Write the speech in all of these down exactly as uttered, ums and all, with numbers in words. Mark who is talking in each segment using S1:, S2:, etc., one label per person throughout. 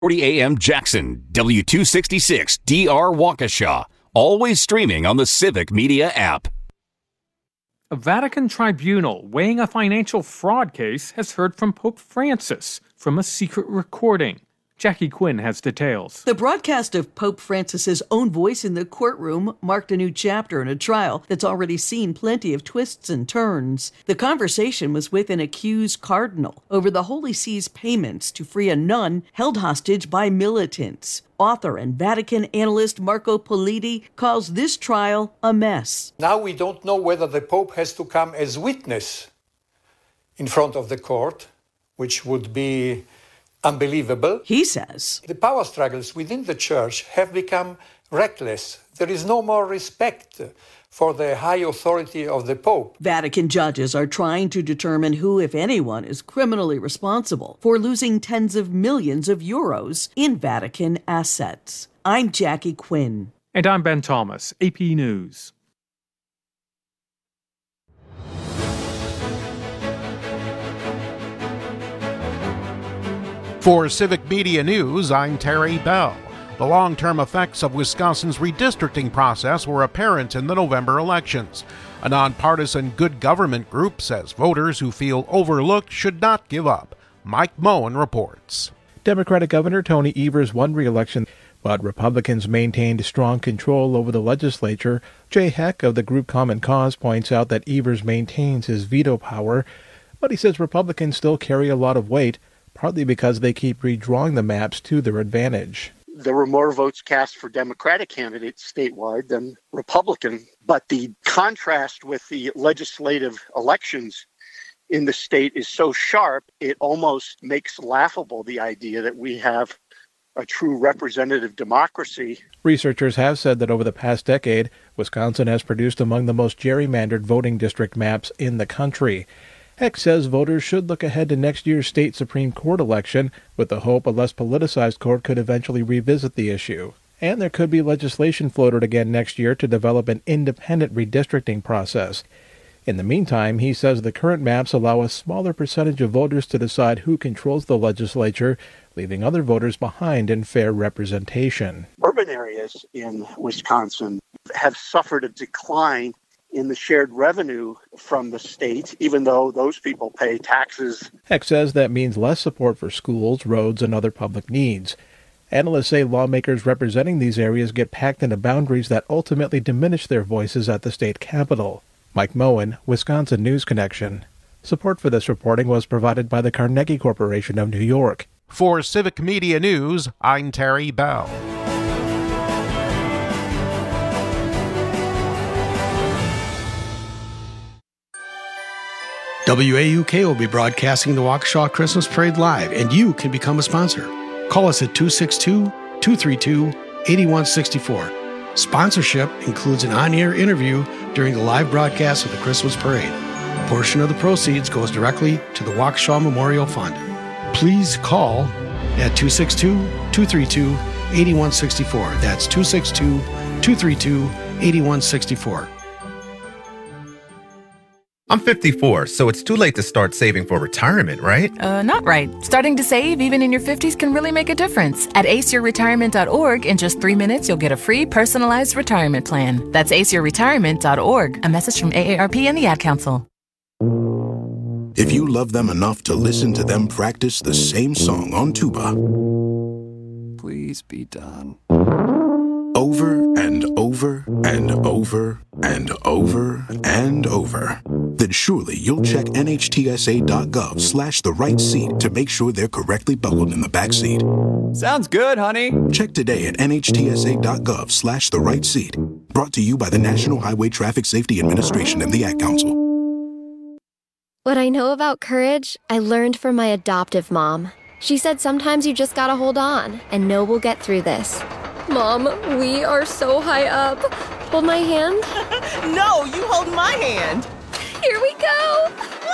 S1: forty A M Jackson, W two sixty-six D R Waukesha. Always streaming on the Civic Media app.
S2: A Vatican tribunal weighing a financial fraud case has heard from Pope Francis from a secret recording. Jackie Quinn has details.
S3: The broadcast of Pope Francis's own voice in the courtroom marked a new chapter in a trial that's already seen plenty of twists and turns. The conversation was with an accused cardinal over the Holy See's payments to free a nun held hostage by militants. Author and Vatican analyst Marco Politi calls this trial a mess.
S4: Now we don't know whether the Pope has to come as witness in front of the court, which would be unbelievable.
S3: He says
S4: the power struggles within the church have become reckless. There is no more respect for the high authority of the Pope.
S3: Vatican judges are trying to determine who, if anyone, is criminally responsible for losing tens of millions of euros in Vatican assets. I'm Jackie Quinn.
S2: And I'm Ben Thomas, A P News.
S5: For Civic Media News, I'm Terry Bell. The long-term effects of Wisconsin's redistricting process were apparent in the November elections. A nonpartisan good government group says voters who feel overlooked should not give up. Mike Moen reports.
S6: Democratic Governor Tony Evers won re-election, but Republicans maintained strong control over the legislature. Jay Heck of the group Common Cause points out that Evers maintains his veto power, but he says Republicans still carry a lot of weight, partly because they keep redrawing the maps to their advantage.
S7: There were more votes cast for Democratic candidates statewide than Republican, but the contrast with the legislative elections in the state is so sharp, it almost makes laughable the idea that we have a true representative democracy.
S6: Researchers have said that over the past decade, Wisconsin has produced among the most gerrymandered voting district maps in the country. Heck says voters should look ahead to next year's state Supreme Court election with the hope a less politicized court could eventually revisit the issue. And there could be legislation floated again next year to develop an independent redistricting process. In the meantime, he says the current maps allow a smaller percentage of voters to decide who controls the legislature, leaving other voters behind in fair representation.
S7: Urban areas in Wisconsin have suffered a decline in the shared revenue from the state, even though those people pay taxes.
S6: Heck says that means less support for schools, roads, and other public needs. Analysts say lawmakers representing these areas get packed into boundaries that ultimately diminish their voices at the state capitol. Mike Moen, Wisconsin News Connection. Support for this reporting was provided by the Carnegie Corporation of New York.
S5: For Civic Media News, I'm Terry Bell.
S8: W A U K will be broadcasting the Waukesha Christmas Parade live, and you can become a sponsor. Call us at two six two, two three two, eight one six four. Sponsorship includes an on-air interview during the live broadcast of the Christmas Parade. A portion of the proceeds goes directly to the Waukesha Memorial Fund. Please call at two six two, two three two, eight one six four. That's two six two, two three two, eight one six four.
S9: I'm fifty-four, so it's too late to start saving for retirement, right?
S10: Uh, not right. Starting to save even in your fifties can really make a difference. At ace your retirement dot org, in just three minutes, you'll get a free personalized retirement plan. That's ace your retirement dot org. A message from A A R P and the Ad Council.
S11: If you love them enough to listen to them practice the same song on tuba,
S12: please be done.
S11: Over and over and over and over and over, then surely you'll check N H T S A dot gov slash the right seat to make sure they're correctly buckled in the back seat.
S12: Sounds good, honey.
S11: Check today at N H T S A dot gov slash the right seat. Brought to you by the National Highway Traffic Safety Administration and the Ad Council.
S13: What I know about courage, I learned from my adoptive mom. She said sometimes you just gotta hold on and know we'll get through this. Mom, we are so high up. Hold my hand.
S14: No, you hold my hand.
S13: Here we go.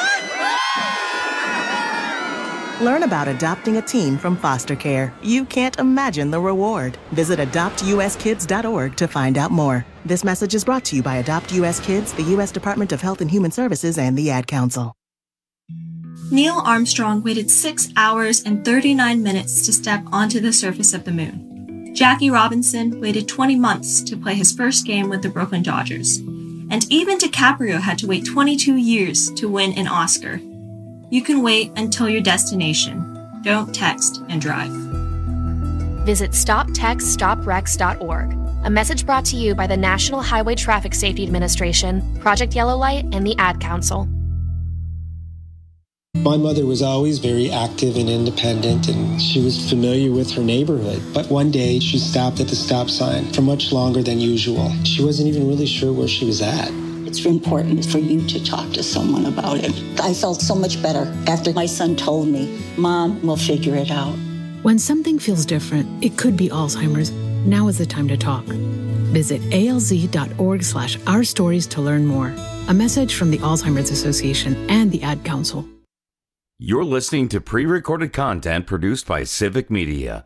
S14: Learn about adopting a teen from foster care. You can't imagine the reward. Visit adopt U S kids dot org to find out more. This message is brought to you by Adopt U S Kids, the U S Department of Health and Human Services, and the Ad Council.
S15: Neil Armstrong waited six hours and thirty-nine minutes to step onto the surface of the moon. Jackie Robinson waited twenty months to play his first game with the Brooklyn Dodgers. And even DiCaprio had to wait twenty-two years to win an Oscar. You can wait until your destination. Don't text and drive.
S16: Visit stop text stop wrecks dot org. A message brought to you by the National Highway Traffic Safety Administration, Project Yellow Light, and the Ad Council.
S17: My mother was always very active and independent, and she was familiar with her neighborhood. But one day, she stopped at the stop sign for much longer than usual. She wasn't even really sure where she was at.
S18: It's important for you to talk to someone about it. I felt so much better after my son told me, Mom, we'll figure it out.
S19: When something feels different, it could be Alzheimer's. Now is the time to talk. Visit alz.org slash our stories to learn more. A message from the Alzheimer's Association and the Ad Council.
S20: You're listening to pre-recorded content produced by Civic Media.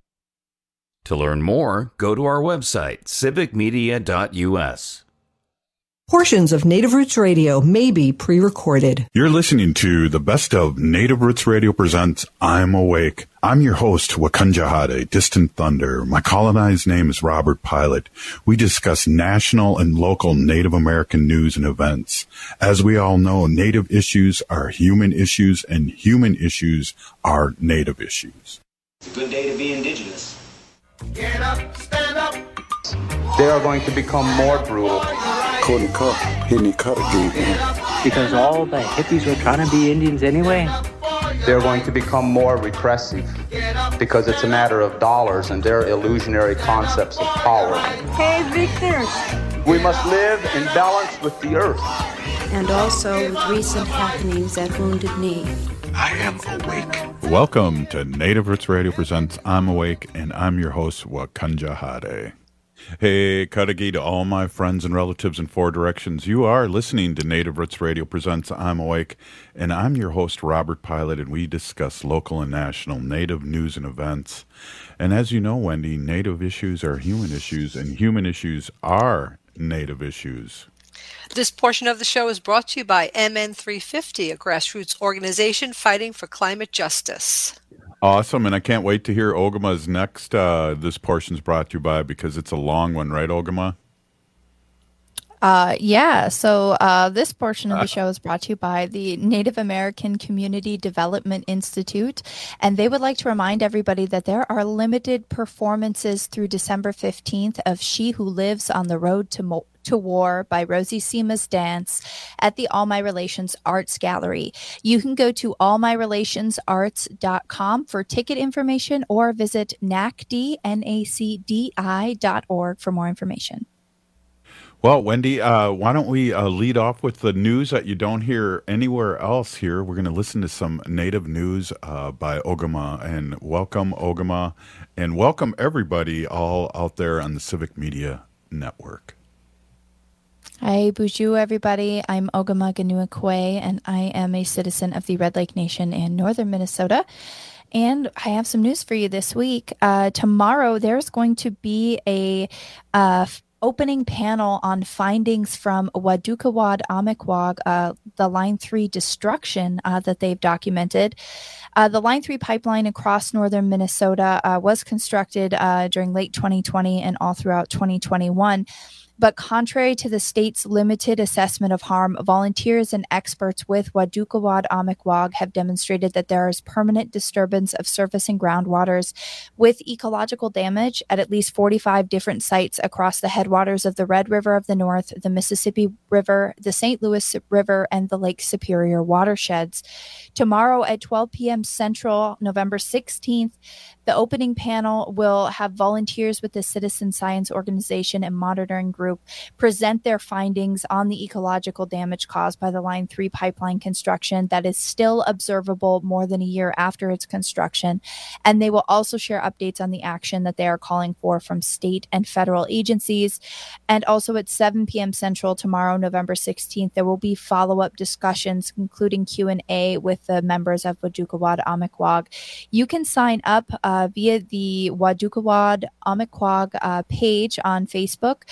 S20: To learn more, go to our website, civic media dot u s.
S21: Portions of Native Roots Radio may be pre-recorded.
S22: You're listening to the best of Native Roots Radio presents I'm Awake. I'm your host, Wakunjahade, Distant Thunder. My colonized name is Robert Pilot. We discuss national and local Native American news and events. As we all know, Native issues are human issues, and human issues are Native issues.
S23: It's a good day to be Indigenous.
S24: Get up, stand up.
S25: They are going to become more brutal.
S26: Couldn't cut, hitting cut again.
S27: Because all the hippies were trying to be Indians anyway.
S25: They're going to become more repressive because it's a matter of dollars and their illusionary concepts of power.
S28: Hey, Victor.
S25: We must live in balance with the earth.
S28: And also with recent happenings at Wounded Knee.
S22: I am awake. Welcome to Native Roots Radio presents I'm Awake, and I'm your host, Wakunjahade. Hey, Kadagi, to all my friends and relatives in four directions. You are listening to Native Roots Radio presents I'm Awake, and I'm your host, Robert Pilot, and we discuss local and national Native news and events. And as you know, Wendy, Native issues are human issues, and human issues are Native issues.
S29: This portion of the show is brought to you by M N three fifty, a grassroots organization fighting for climate justice.
S22: Awesome, and I can't wait to hear Ogama's next. Uh, this portion's brought to you by, because it's a long one, right, Ogama?
S30: Uh, yeah, so uh, this portion of the show is brought to you by the Native American Community Development Institute, and they would like to remind everybody that there are limited performances through December fifteenth of She Who Lives on the Road to Mo- to War by Rosie Sima's Dance at the All My Relations Arts Gallery. You can go to all my relations arts dot com for ticket information or visit N A C D, N A C D I dot org for more information.
S22: Well, Wendy, uh, why don't we uh, lead off with the news that you don't hear anywhere else here. We're going to listen to some Native news uh, by Ogama, and welcome, Ogama, and welcome everybody all out there on the Civic Media Network.
S30: Hi, Buju, everybody. I'm Ogama Ganuakwe, and I am a citizen of the Red Lake Nation in northern Minnesota. And I have some news for you this week. Uh, tomorrow, there's going to be a uh, opening panel on findings from Wadukawad Amikwag, uh, the Line three destruction uh, that they've documented. Uh, the Line three pipeline across northern Minnesota uh, was constructed uh, during late twenty twenty and all throughout twenty twenty-one. But contrary to the state's limited assessment of harm, volunteers and experts with Wadukawad Amikwag have demonstrated that there is permanent disturbance of surface and groundwaters with ecological damage at at least forty-five different sites across the headwaters of the Red River of the North, the Mississippi River, the Saint Louis River, and the Lake Superior watersheds. Tomorrow at twelve p.m. Central, November sixteenth, the opening panel will have volunteers with the Citizen Science Organization and Monitoring Group present their findings on the ecological damage caused by the Line three pipeline construction that is still observable more than a year after its construction. And they will also share updates on the action that they are calling for from state and federal agencies. And also at seven p.m. Central tomorrow, November sixteenth, there will be follow-up discussions, including Q and A with the members of Wadukawad Amikwag. You can sign up uh, via the Wadukawad Amikwag uh, page on Facebook. Um,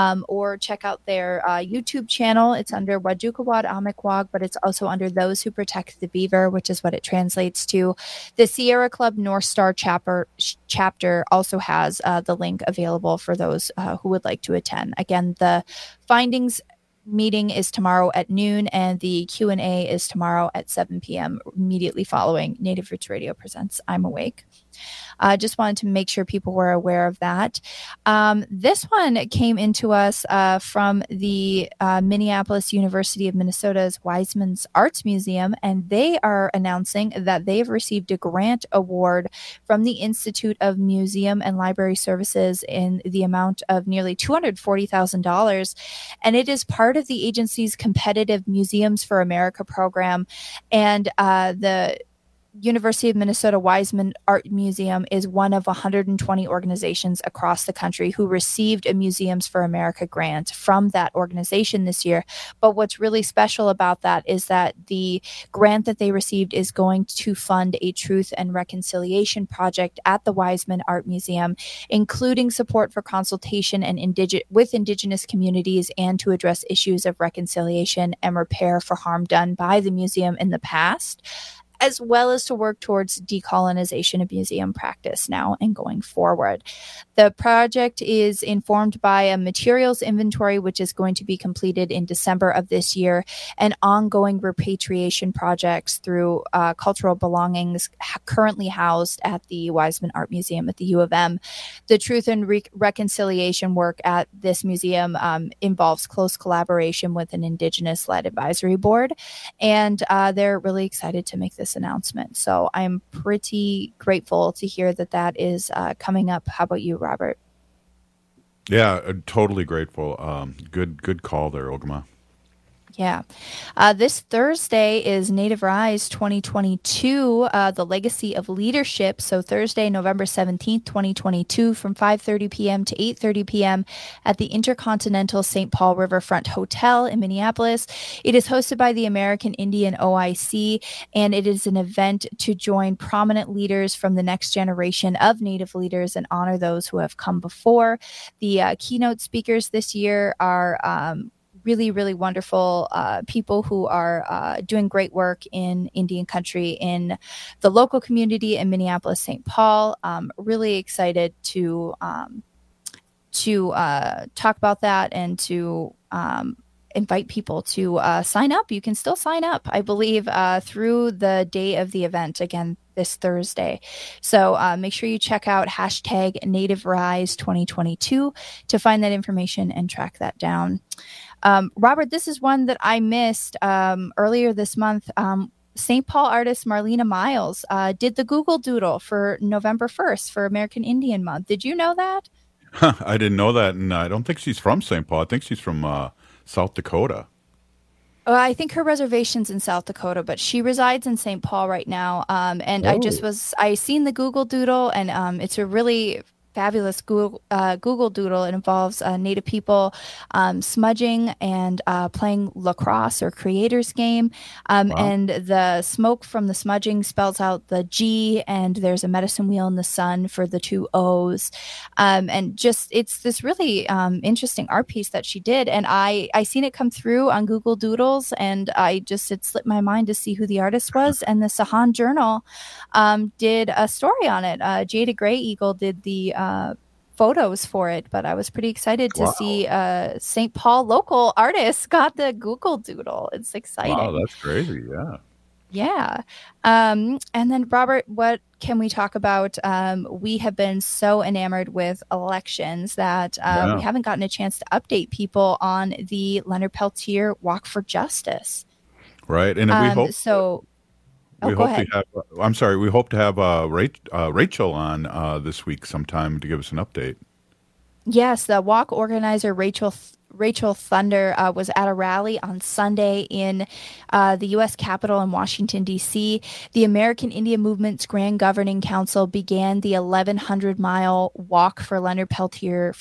S30: um, or check out their uh, YouTube channel. It's under Wajukawad Amikwag, but it's also under Those Who Protect the Beaver, which is what it translates to. The Sierra Club North Star chapter, chapter also has uh, the link available for those uh, who would like to attend. Again, the findings meeting is tomorrow at noon, and the Q and A is tomorrow at seven p.m. immediately following Native Roots Radio Presents I'm Awake. I uh, just wanted to make sure people were aware of that. Um, this one came into us uh, from the uh, Minneapolis University of Minnesota's Wiseman's Arts Museum, and they are announcing that they've received a grant award from the Institute of Museum and Library Services in the amount of nearly two hundred forty thousand dollars, and it is part of the agency's Competitive Museums for America program, and uh, the University of Minnesota Wiseman Art Museum is one of one hundred twenty organizations across the country who received a Museums for America grant from that organization this year. But what's really special about that is that the grant that they received is going to fund a truth and reconciliation project at the Wiseman Art Museum, including support for consultation and indige- with Indigenous communities and to address issues of reconciliation and repair for harm done by the museum in the past, as well as to work towards decolonization of museum practice now and going forward. The project is informed by a materials inventory, which is going to be completed in December of this year, and ongoing repatriation projects through uh, cultural belongings currently housed at the Wiseman Art Museum at the U of M. The truth and re- reconciliation work at this museum um, involves close collaboration with an Indigenous-led advisory board, and uh, they're really excited to make this announcement. So I'm pretty grateful to hear that that is uh, coming up. How about you, Robert?
S22: Yeah, uh, totally grateful. Um, good, good call there, Ogama.
S30: Yeah. Uh, this Thursday is Native Rise twenty twenty-two, uh, the Legacy of Leadership. So Thursday, November seventeenth, twenty twenty-two, from five thirty p.m. to eight thirty p.m. at the Intercontinental Saint Paul Riverfront Hotel in Minneapolis. It is hosted by the American Indian O I C, and it is an event to join prominent leaders from the next generation of Native leaders and honor those who have come before. The uh, keynote speakers this year are um, really, really wonderful uh, people who are uh, doing great work in Indian country in the local community in Minneapolis, Saint Paul. Um, really excited to um, to uh, talk about that and to um, invite people to uh, sign up. You can still sign up, I believe, uh, through the day of the event, again, this Thursday. So uh, make sure you check out hashtag Native Rise twenty twenty-two to find that information and track that down. Um, Robert, this is one that I missed um, earlier this month. Um, Saint Paul artist Marlena Miles uh, did the Google Doodle for November first for American Indian Month. Did you know that?
S22: I didn't know that, and I don't think she's from Saint Paul. I think she's from uh, South Dakota.
S30: Uh, I think her reservation's in South Dakota, but she resides in Saint Paul right now. Um, and
S22: oh.
S30: I just was, I seen the Google Doodle, and um, it's a really fabulous Google, uh, Google Doodle. It involves uh, Native people um, smudging and uh, playing lacrosse or creators game. Um, wow. And the smoke from the smudging spells out the G, and there's a medicine wheel in the sun for the two O's. Um, and just, it's this really um, interesting art piece that she did. And I, I seen it come through on Google Doodles, and I just, it slipped my mind to see who the artist was. And the Sahan Journal um, did a story on it. Uh, Jada Gray Eagle did the uh, Uh, photos for it, but I was pretty excited to wow. see uh, Saint Paul local artists got the Google Doodle. It's exciting.
S22: Wow, that's crazy. Yeah.
S30: Yeah. Um, and then, Robert, what can we talk about? Um, we have been so enamored with elections that uh, yeah. we haven't gotten a chance to update people on the Leonard Peltier Walk for Justice.
S22: Right. And we
S30: um,
S22: hope
S30: so.
S22: We
S30: oh,
S22: hope
S30: ahead.
S22: to have. Uh, I'm sorry. We hope to have uh, Rach, uh, Rachel on uh, this week sometime to give us an update.
S30: Yes, the walk organizer Rachel Rachel Thunder uh, was at a rally on Sunday in uh, the U S Capitol in Washington, D C. The American Indian Movement's Grand Governing Council began the eleven hundred mile walk for Leonard Peltier for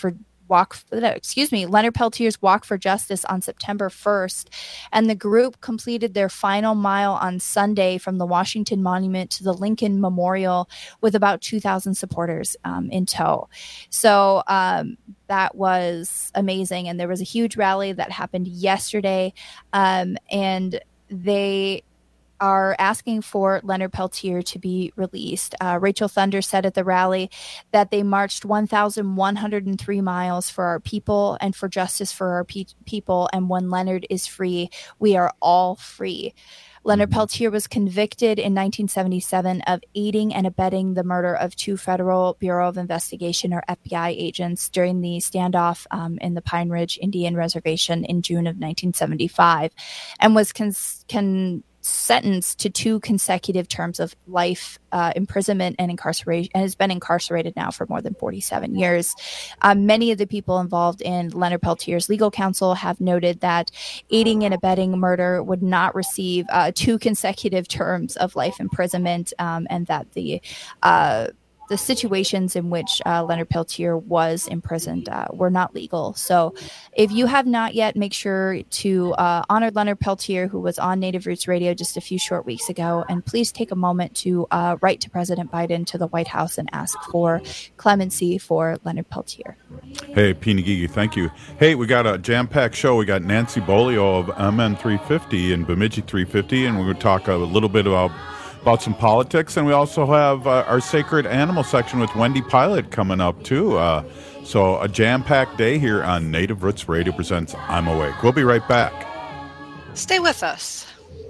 S30: walk, excuse me, Leonard Peltier's Walk for Justice on September first. And the group completed their final mile on Sunday from the Washington Monument to the Lincoln Memorial with about two thousand supporters um, in tow. So um, that was amazing. And there was a huge rally that happened yesterday. Um, and they are asking for Leonard Peltier to be released. Uh, Rachel Thunder said at the rally that they marched one thousand one hundred three miles for our people and for justice for our pe- people. And when Leonard is free, we are all free. Leonard Peltier was convicted in nineteen seventy-seven of aiding and abetting the murder of two Federal Bureau of Investigation or F B I agents during the standoff um, in the Pine Ridge Indian Reservation in June of nineteen seventy-five, and was cons- con- sentenced to two consecutive terms of life uh, imprisonment and incarceration, and has been incarcerated now for more than forty-seven years. Uh, many of the people involved in Leonard Peltier's legal counsel have noted that aiding and abetting murder would not receive uh, two consecutive terms of life imprisonment, um, and that the uh, the situations in which uh, Leonard Peltier was imprisoned uh, were not legal. So if you have not yet, make sure to uh, honor Leonard Peltier, who was on Native Roots Radio just a few short weeks ago. And please take a moment to uh, write to President Biden, to the White House, and ask for clemency for Leonard Peltier.
S22: Hey, Pinagigi, thank you. Hey, we got a jam-packed show. We got Nancy Bolio of M N three fifty and Bemidji three fifty, and we're going to talk a little bit about about some politics, and we also have uh, our Sacred Animal section with Wendy Pilot coming up too. Uh, so a jam-packed day here on Native Roots Radio presents I'm Awake. We'll be right back.
S29: Stay with us.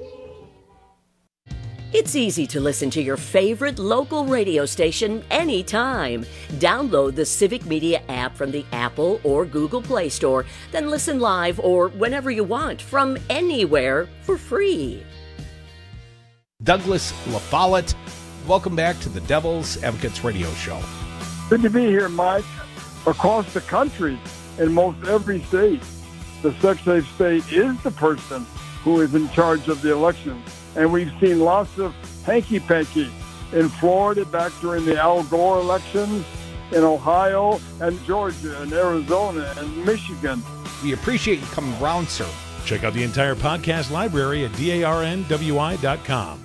S1: It's easy to listen to your favorite local radio station anytime. Download the Civic Media app from the Apple or Google Play Store, then listen live or whenever you want from anywhere for free.
S2: Douglas LaFollette, welcome back to the Devil's Advocates Radio Show.
S3: Good to be here, Mike. Across the country, in most every state, the Secretary of State is the person who is in charge of the election. And we've seen lots of hanky-panky in Florida back during the Al Gore elections, in Ohio and Georgia and Arizona and Michigan.
S2: We appreciate you coming around, sir. Check out the entire podcast library at darnwi dot com.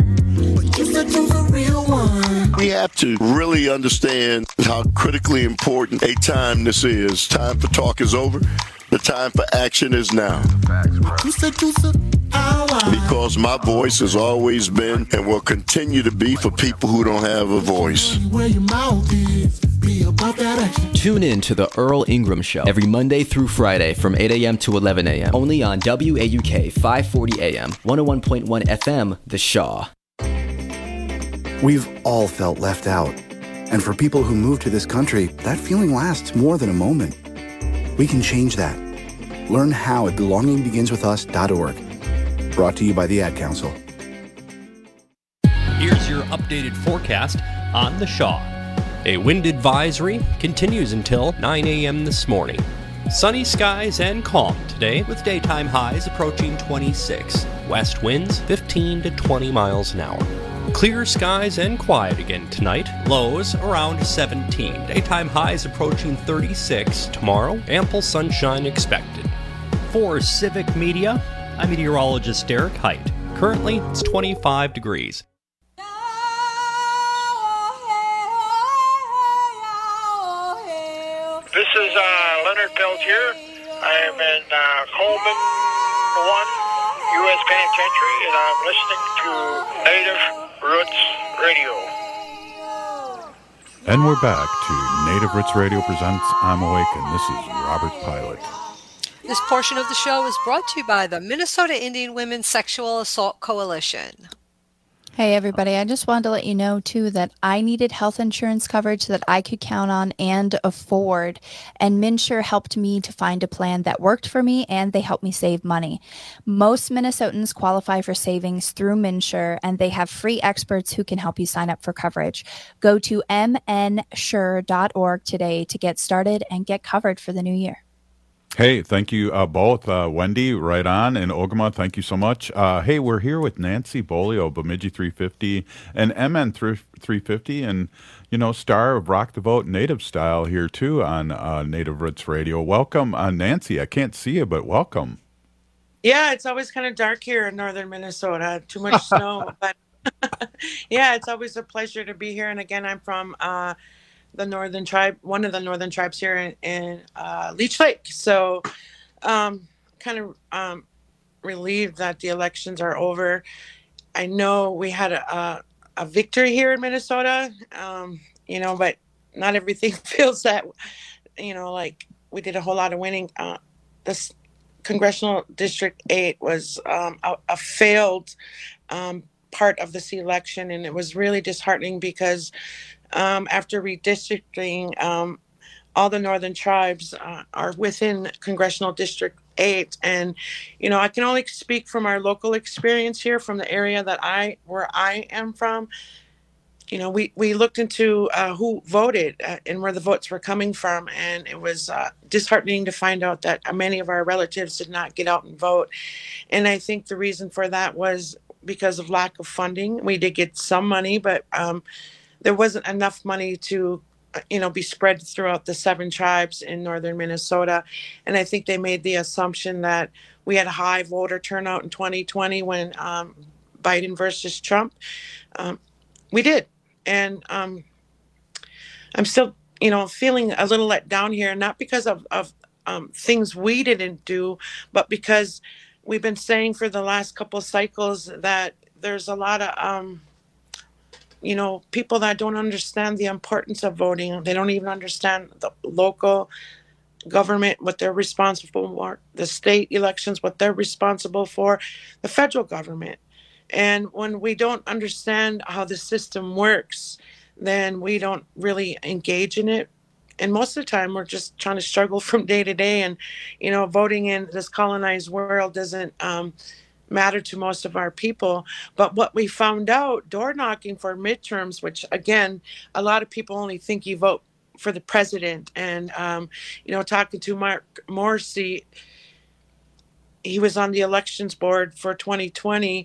S4: We have to really understand how critically important a time this is. Time for talk is over. The time for action is now. Because my voice has always been and will continue to be for people who don't have a voice.
S5: Tune in to the Earl Ingram Show every Monday through Friday from eight a.m. to eleven a.m. only on W A U K five forty A M, one oh one point one F M, The Shaw.
S6: We've all felt left out. And for people who move to this country, that feeling lasts more than a moment. We can change that. Learn how at belonging begins with us dot org. Brought to you by the Ad Council.
S7: Here's your updated forecast on The Shaw. A wind advisory continues until nine a.m. this morning. Sunny skies and calm today with daytime highs approaching twenty-six. West winds fifteen to twenty miles an hour. Clear skies and quiet again tonight. Lows around seventeen. Daytime highs approaching thirty-six. Tomorrow, ample sunshine expected. For Civic Media, I'm meteorologist Derek Height. Currently, it's twenty-five degrees.
S8: This is uh, Leonard Peltier. I am in uh, Coleman one, U S Penitentiary, and I'm listening to Native Roots Radio.
S22: And we're back to Native Roots Radio presents I'm Awake, and this is Robert Pilot.
S29: This portion of the show is brought to you by the Minnesota Indian Women's Sexual Assault Coalition.
S30: Hey, everybody. I just wanted to let you know, too, that I needed health insurance coverage that I could count on and afford. And MNsure helped me to find a plan that worked for me, and they helped me save money. Most Minnesotans qualify for savings through MNsure, and they have free experts who can help you sign up for coverage. Go to m n sure dot org today to get started and get covered for the new year.
S22: Hey, thank you uh, both. Uh, Wendy, right on, and Ogama, thank you so much. Uh, hey, we're here with Nancy Bolio, Bemidji three fifty, and M N three fifty, and, you know, star of Rock the Vote Native Style here, too, on uh, Native Roots Radio. Welcome, uh, Nancy. I can't see you, but welcome.
S9: Yeah, it's always kind of dark here in northern Minnesota. Too much snow. But, yeah, it's always a pleasure to be here. And, again, I'm from uh, the northern tribe, one of the northern tribes here in, in uh, Leech Lake. So um, kind of um, relieved that the elections are over. I know we had a, a, a victory here in Minnesota, um, you know, but not everything feels that, you know, like we did a whole lot of winning. Uh, this Congressional District eight was um, a, a failed um, part of this election, and it was really disheartening because um, after redistricting, um, all the northern tribes uh, are within Congressional District eight, and you know I can only speak from our local experience here, from the area that I where I am from. You know, we, we looked into uh, who voted uh, and where the votes were coming from, and it was uh, disheartening to find out that many of our relatives did not get out and vote. And I think the reason for that was because of lack of funding. We did get some money, but um, there wasn't enough money to, you know, be spread throughout the seven tribes in northern Minnesota. And I think they made the assumption that we had a high voter turnout in twenty twenty when um, Biden versus Trump. Um, we did. And um, I'm still, you know, feeling a little let down here, not because of, of um, things we didn't do, but because we've been saying for the last couple of cycles that there's a lot of, um, you know, people that don't understand the importance of voting. They don't even understand the local government, what they're responsible for, the state elections, what they're responsible for, the federal government. And when we don't understand how the system works, then we don't really engage in it. And most of the time, we're just trying to struggle from day to day. And, you know, voting in this colonized world doesn't um, matter to most of our people. But what we found out, door knocking for midterms, which, again, a lot of people only think you vote for the president. And, um, you know, talking to Mark Morrissey, he was on the elections board for twenty twenty.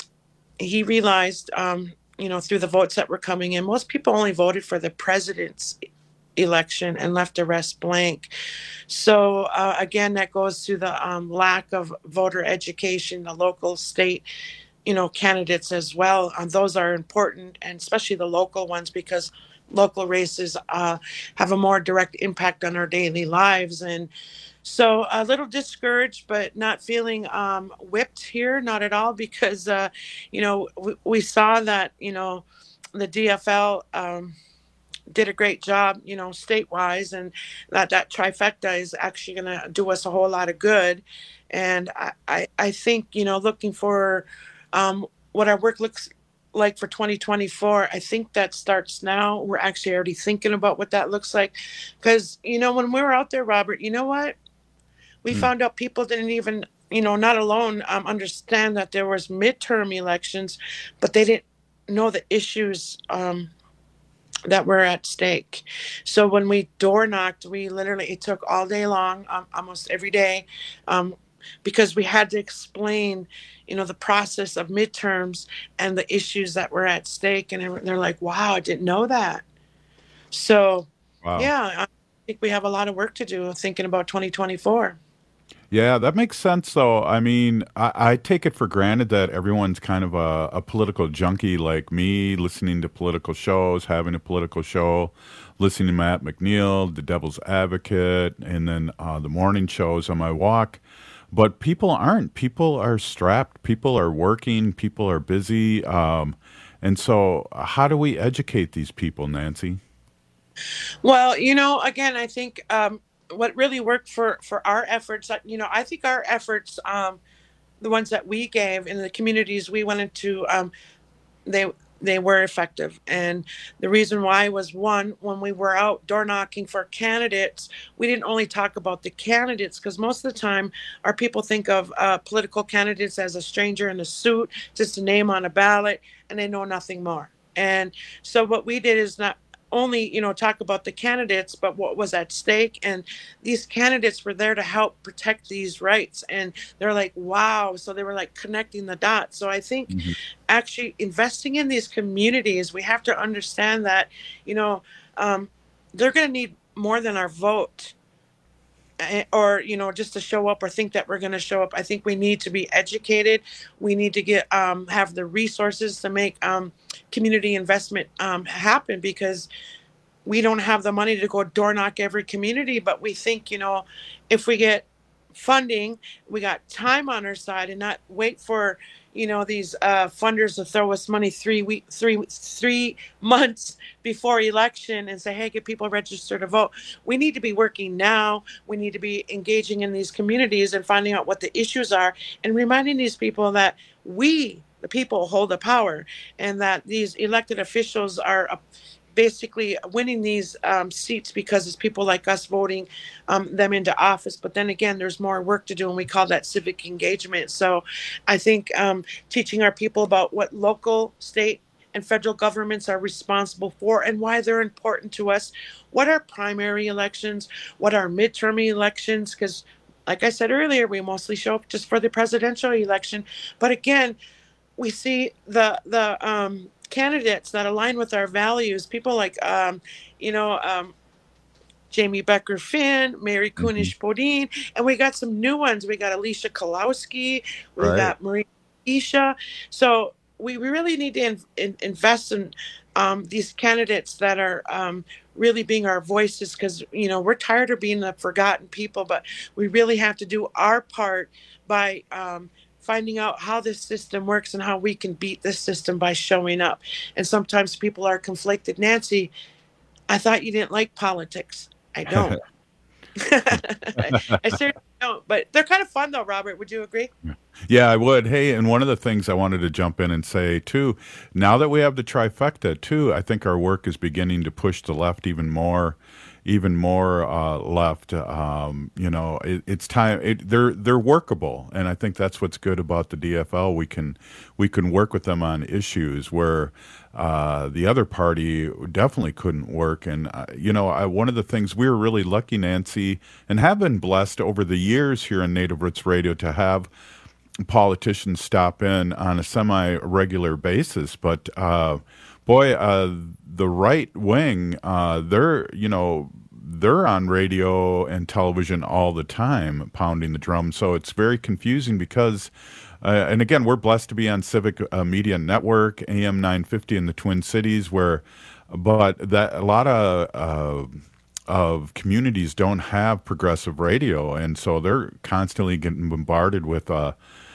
S9: He realized, um, you know, through the votes that were coming in, most people only voted for the president's election and left the rest blank. So, uh, again, that goes to the um, lack of voter education, the local, state, you know, candidates as well. Um, those are important, and especially the local ones, because local races uh, have a more direct impact on our daily lives. And so a little discouraged, but not feeling um, whipped here, not at all, because, uh, you know, we, we saw that, you know, the D F L um, did a great job, you know, state-wise, and that, that trifecta is actually going to do us a whole lot of good. And I, I, I think, you know, looking for um, what our work looks like for twenty twenty-four, I think that starts now. We're actually already thinking about what that looks like. Because, you know, when we were out there, Robert, you know what? We mm. found out people didn't even, you know, not alone um, understand that there was midterm elections, but they didn't know the issues um, that were at stake. So when we door knocked, we literally, it took all day long, um, almost every day, um, because we had to explain, you know, the process of midterms and the issues that were at stake. And they're like, wow, I didn't know that. So, wow. yeah, I think we have a lot of work to do thinking about twenty twenty-four.
S22: Yeah, that makes sense, though. I mean, I, I take it for granted that everyone's kind of a, a political junkie like me, listening to political shows, having a political show, listening to Matt McNeil, The Devil's Advocate, and then uh, the morning shows on my walk. But people aren't. People are strapped. People are working. People are busy. Um, and so how do we educate these people, Nancy?
S9: Well, you know, again, I think um, what really worked for, for our efforts, you know, I think our efforts, um, the ones that we gave in the communities we went into, um, they they were effective. And the reason why was, one, when we were out door knocking for candidates, we didn't only talk about the candidates, because most of the time our people think of uh, political candidates as a stranger in a suit, just a name on a ballot, and they know nothing more. And so what we did is not only, you know, talk about the candidates, but what was at stake. And these candidates were there to help protect these rights. And they're like, wow. So they were like connecting the dots. So I think mm-hmm. actually investing in these communities, we have to understand that, you know, um, they're going to need more than our vote. Or, you know, just to show up or think that we're going to show up. I think we need to be educated. We need to get um, have the resources to make um, community investment um, happen, because we don't have the money to go door knock every community. But we think, you know, if we get funding, we got time on our side, and not wait for, you know, these uh, funders to throw us money three week, three three months before election and say, hey, get people registered to vote. We need to be working now. We need to be engaging in these communities and finding out what the issues are, and reminding these people that we, the people, hold the power, and that these elected officials are uh, basically winning these um, seats because it's people like us voting um, them into office. But then again, there's more work to do, and we call that civic engagement. So I think um, teaching our people about what local, state, and federal governments are responsible for and why they're important to us, what are primary elections, what are midterm elections, because like I said earlier, we mostly show up just for the presidential election. But again, we see the the um, candidates that align with our values, people like, um, you know, um, Jamie Becker Finn, Mary Kunesh-Poddin, and we got some new ones. We got Alicia Kolowski, we right. got Maria Isha. So we really need to in, in, invest in um, these candidates that are um, really being our voices, because, you know, we're tired of being the forgotten people, but we really have to do our part by um, finding out how this system works and how we can beat this system by showing up. And sometimes people are conflicted. Nancy, I thought you didn't like politics. I don't. I, I certainly don't. But they're kind of fun, though, Robert. Would you agree?
S22: Yeah, I would. Hey, and one of the things I wanted to jump in and say, too, now that we have the trifecta, too, I think our work is beginning to push the left even more. Even more uh, left, um, you know, it, it's time. It, they're they're workable, and I think that's what's good about the D F L. We can we can work with them on issues where uh, the other party definitely couldn't work. And uh, you know, I, one of the things we were really lucky, Nancy, and have been blessed over the years here on Native Roots Radio to have politicians stop in on a semi-regular basis. But uh, boy, uh, the right wing, uh, they're you know. They're on radio and television all the time, pounding the drum. So it's very confusing because, uh, and again, we're blessed to be on Civic uh, Media Network, A M nine fifty in the Twin Cities, where, but that a lot of uh, of communities don't have progressive radio, and so they're constantly getting bombarded with, uh,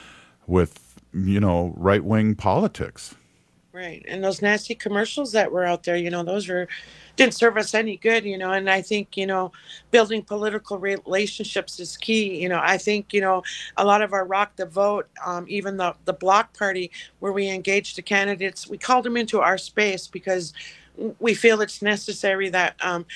S22: with you know, right wing politics.
S9: Right, and those nasty commercials that were out there, you know, those were. Didn't serve us any good, you know, and I think, you know, building political relationships is key. You know, I think, you know, a lot of our Rock the Vote, um, even the, the Block Party, where we engaged the candidates, we called them into our space because we feel it's necessary that um,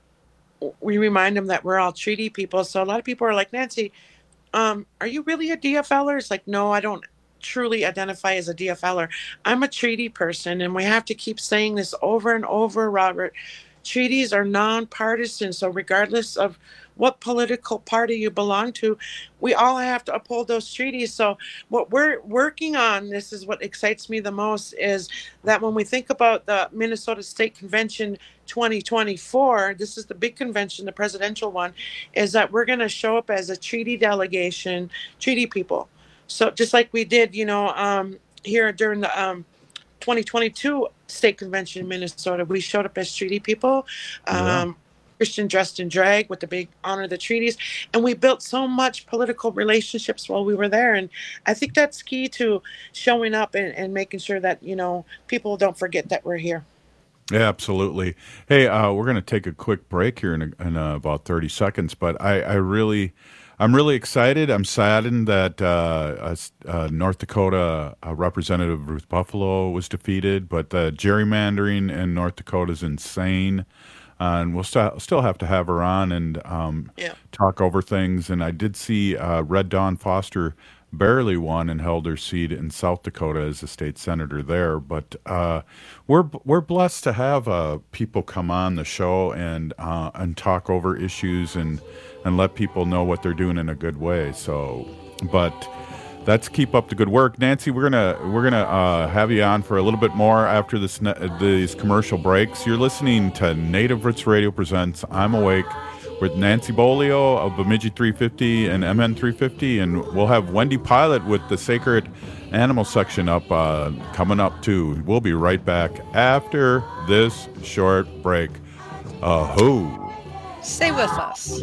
S9: we remind them that we're all treaty people. So a lot of people are like, Nancy, um, are you really a D F L er? It's like, no, I don't truly identify as a D F L er. I'm a treaty person, and we have to keep saying this over and over, Robert. Treaties are nonpartisan, so regardless of what political party you belong to, we all have to uphold those treaties. So what we're working on, this is what excites me the most, is that when we think about the Minnesota State Convention twenty twenty-four, this is the big convention, the presidential one, is that we're going to show up as a treaty delegation, treaty people. So just like we did, you know, um, here during the um, twenty twenty-two state convention in Minnesota, we showed up as treaty people. Um, yeah. Christian dressed in drag with the big honor the treaties. And we built so much political relationships while we were there. And I think that's key to showing up and, and making sure that, you know, people don't forget that we're here.
S22: Yeah, absolutely. Hey, uh, we're going to take a quick break here in, a, in uh, about thirty seconds, but I, I really... I'm really excited. I'm saddened that uh, uh, North Dakota uh, Representative Ruth Buffalo was defeated, but the gerrymandering in North Dakota is insane. Uh, and we'll st- still have to have her on and um, yeah. talk over things. And I did see uh, Red Dawn Foster barely won and held her seat in South Dakota as a state senator there. But uh, we're we're blessed to have uh, people come on the show and uh, and talk over issues and and let people know what they're doing in a good way. So, but let's keep up the good work, Nancy. We're gonna we're gonna uh, have you on for a little bit more after this these commercial breaks. You're listening to Native Roots Radio presents I'm Awake with Nancy Bolio of Bemidji three fifty and M N three fifty, and we'll have Wendy Pilot with the Sacred Animal section up uh, coming up too. We'll be right back after this short break. Ahoo!
S29: Stay with us.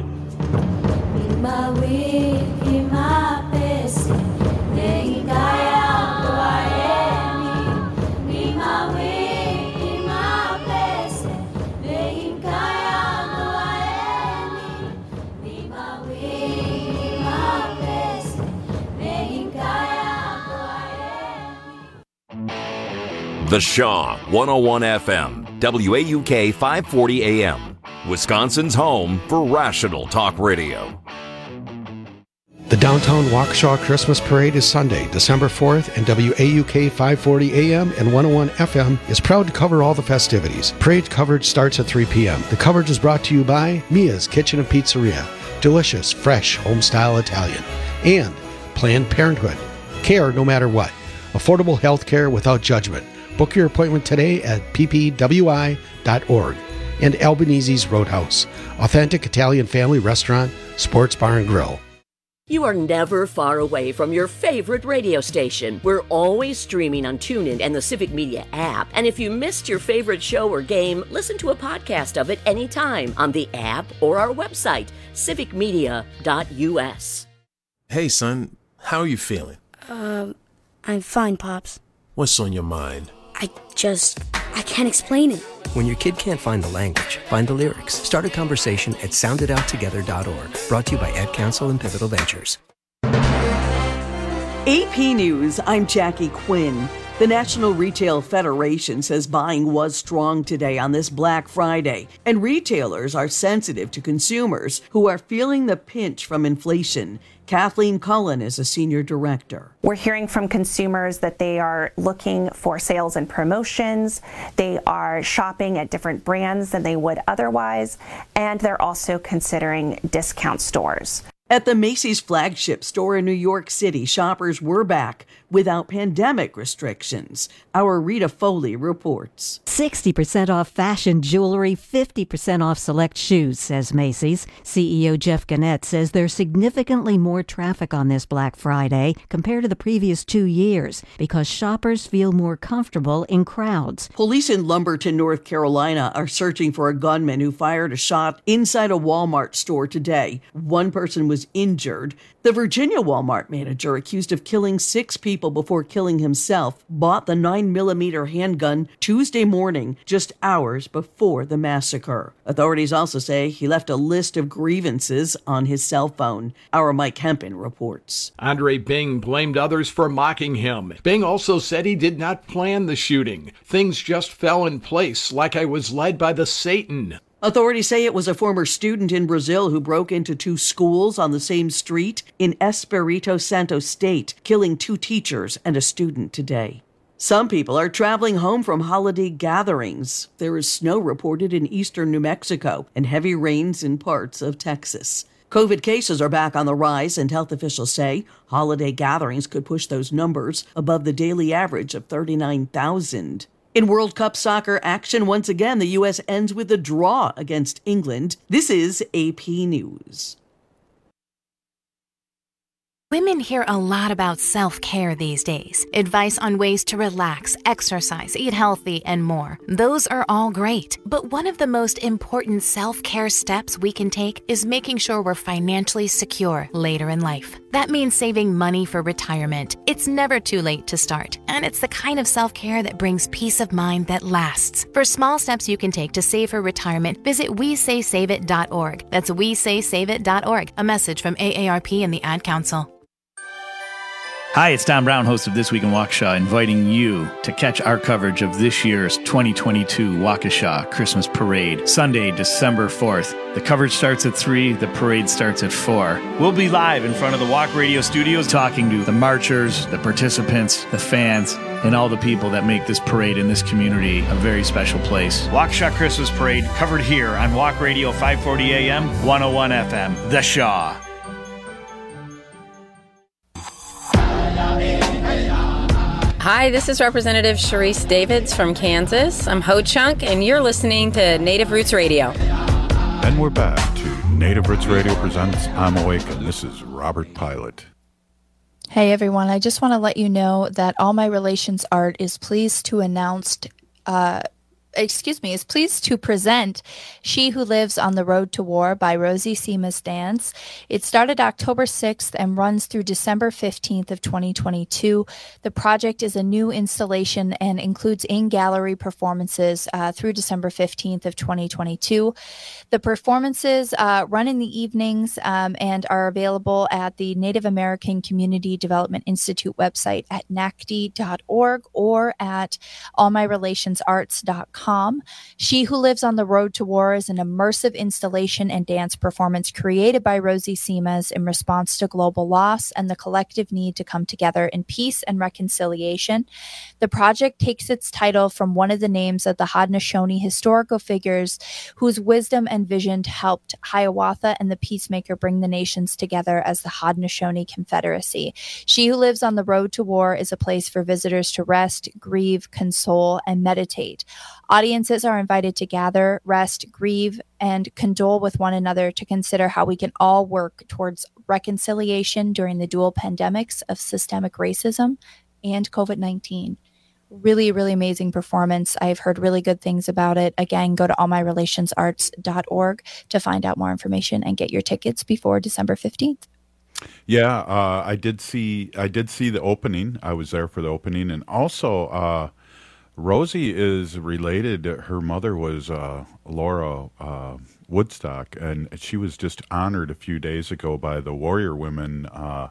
S10: The Shaw, one oh one F M, W A U K five forty A M, Wisconsin's home for rational talk radio.
S11: The Downtown Waukesha Christmas Parade is Sunday, December fourth, and W A U K five forty A M and one oh one F M is proud to cover all the festivities. Parade coverage starts at three p.m. The coverage is brought to you by Mia's Kitchen and Pizzeria, delicious, fresh, home-style Italian, and Planned Parenthood. Care no matter what. Affordable health care without judgment. Book your appointment today at p p w i dot org. And Albanese's Roadhouse, authentic Italian family restaurant, sports bar and grill.
S1: You are never far away from your favorite radio station. We're always streaming on TuneIn and the Civic Media app. And if you missed your favorite show or game, listen to a podcast of it anytime on the app or our website, civic media dot u s.
S12: Hey, son, how are you feeling?
S13: Um, I'm fine, Pops.
S12: What's on your mind?
S13: I just, I can't explain it.
S14: When your kid can't find the language, find the lyrics. Start a conversation at sound it out together dot org. Brought to you by Ad Council and Pivotal Ventures.
S15: A P News, I'm Jackie Quinn. The National Retail Federation says buying was strong today on this Black Friday, and retailers are sensitive to consumers who are feeling the pinch from inflation. Kathleen Cullen is a senior director.
S16: We're hearing from consumers that they are looking for sales and promotions. They are shopping at different brands than they would otherwise, and they're also considering discount stores.
S15: At the Macy's flagship store in New York City, shoppers were back without pandemic restrictions. Our Rita Foley reports.
S17: sixty percent off fashion jewelry, fifty percent off select shoes, says Macy's. C E O Jeff Gannett says there's significantly more traffic on this Black Friday compared to the previous two years because shoppers feel more comfortable in crowds.
S15: Police in Lumberton, North Carolina are searching for a gunman who fired a shot inside a Walmart store today. One person was injured. The Virginia Walmart manager, accused of killing six people before killing himself, bought the nine millimeter handgun Tuesday morning, just hours before the massacre. Authorities also say he left a list of grievances on his cell phone. Our Mike Hempen reports.
S18: Andre Bing blamed others for mocking him. Bing also said he did not plan the shooting. Things just fell in place, like I was led by the Satan.
S15: Authorities say it was a former student in Brazil who broke into two schools on the same street in Espírito Santo State, killing two teachers and a student today. Some people are traveling home from holiday gatherings. There is snow reported in eastern New Mexico and heavy rains in parts of Texas. COVID cases are back on the rise, and health officials say holiday gatherings could push those numbers above the daily average of thirty-nine thousand. In World Cup soccer action, once again, the U S ends with a draw against England. This is A P News.
S19: Women hear a lot about self-care these days. Advice on ways to relax, exercise, eat healthy, and more. Those are all great. But one of the most important self-care steps we can take is making sure we're financially secure later in life. That means saving money for retirement. It's never too late to start. And it's the kind of self-care that brings peace of mind that lasts. For small steps you can take to save for retirement, visit we say save it dot org. That's we say save it dot org. A message from A A R P and the Ad Council.
S2: Hi, it's Tom Brown, host of This Week in Waukesha, inviting you to catch our coverage of this year's twenty twenty-two Waukesha Christmas Parade, Sunday, December fourth. The coverage starts at three, the parade starts at four. We'll be live in front of the Walk Radio studios talking to the marchers, the participants, the fans, and all the people that make this parade in this community a very special place. Waukesha Christmas Parade covered here on Walk Radio five forty A M, one oh one F M, The Shaw.
S3: Hi, this is Representative Sharice Davids from Kansas. I'm Ho Chunk, and you're listening to Native Roots Radio.
S22: And we're back to Native Roots Radio presents I'm Awake, and this is Robert Pilot.
S30: Hey everyone, I just want to let you know that All My Relations Art is pleased to announce, uh, excuse me, is pleased to present She Who Lives on the Road to War by Rosie Simas Dance. It started October sixth and runs through December fifteenth of twenty twenty-two. The project is a new installation and includes in-gallery performances uh, through December fifteenth of twenty twenty-two. The performances uh, run in the evenings um, and are available at the Native American Community Development Institute website at N A C D dot org or at all my relations arts dot com. She Who Lives on the Road to War is an immersive installation and dance performance created by Rosie Simas in response to global loss and the collective need to come together in peace and reconciliation. The project takes its title from one of the names of the Haudenosaunee historical figures whose wisdom and vision helped Hiawatha and the Peacemaker bring the nations together as the Haudenosaunee Confederacy. She Who Lives on the Road to War is a place for visitors to rest, grieve, console, and meditate. Audiences are invited to gather, rest, grieve, and condole with one another to consider how we can all work towards reconciliation during the dual pandemics of systemic racism and COVID nineteen. Really, really amazing performance. I've heard really good things about it. Again, go to all my relations arts dot org to find out more information and get your tickets before December fifteenth.
S22: Yeah, uh, I did see I did see the opening. I was there for the opening, and also uh, Rosie is related. Her mother was uh, Laura uh, Woodstock, and she was just honored a few days ago by the Warrior Women. Uh,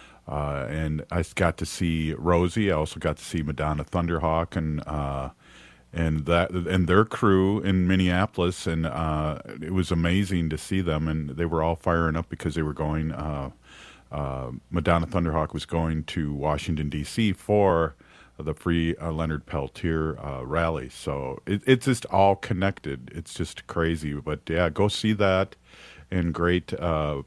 S22: uh, and I got to see Rosie. I also got to see Madonna Thunderhawk and uh, and that and their crew in Minneapolis, and uh, it was amazing to see them. And they were all firing up because they were going. Uh, uh, Madonna Thunderhawk was going to Washington D C for the Free uh, Leonard Peltier uh, rally. So it, it's just all connected. It's just crazy. But yeah, go see that. And great, uh,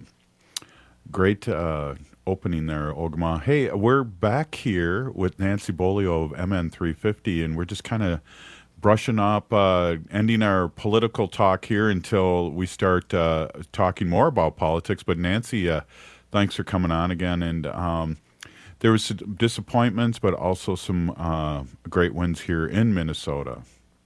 S22: great uh, opening there, Ogma. Hey, we're back here with Nancy Bolio of M N three fifty, and we're just kind of brushing up, uh, ending our political talk here until we start uh, talking more about politics. But Nancy, uh, thanks for coming on again. And um, there was some disappointments, but also some uh, great wins here in Minnesota.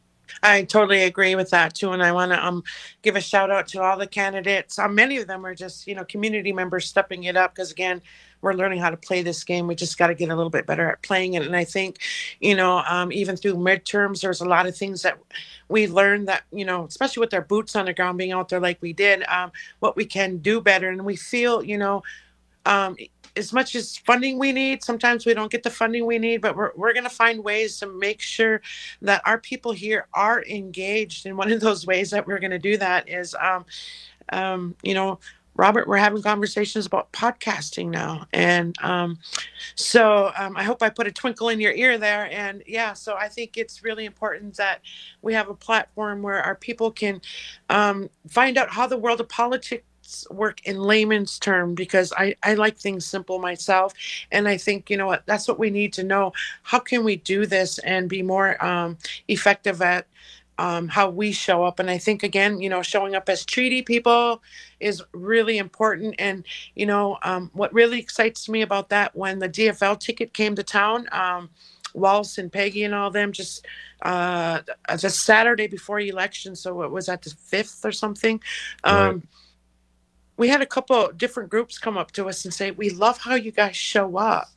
S9: I totally agree with that too, and I want to um give a shout out to all the candidates. Um, many of them are just you know community members stepping it up because again, we're learning how to play this game. We just got to get a little bit better at playing it. And I think, you know, um, even through midterms, there's a lot of things that we learned that you know, especially with our boots on the ground, being out there like we did, um, what we can do better, and we feel you know. Um, as much as funding we need, sometimes we don't get the funding we need, but we're we're going to find ways to make sure that our people here are engaged. And one of those ways that we're going to do that is, um, um, you know, Robert, we're having conversations about podcasting now. And um, so um, I hope I put a twinkle in your ear there. And yeah, so I think it's really important that we have a platform where our people can um, find out how the world of politics work in layman's term, because I, I like things simple myself. And I think, you know what, that's what we need to know. How can we do this and be more um, effective at um, how we show up? And I think, again, you know, showing up as treaty people is really important. And, you know, um, what really excites me about that, when the D F L ticket came to town, um, Walsh and Peggy and all them, just uh, the Saturday before election. So it was at the fifth or something. Um, right. We had a couple of different groups come up to us and say, we love how you guys show up.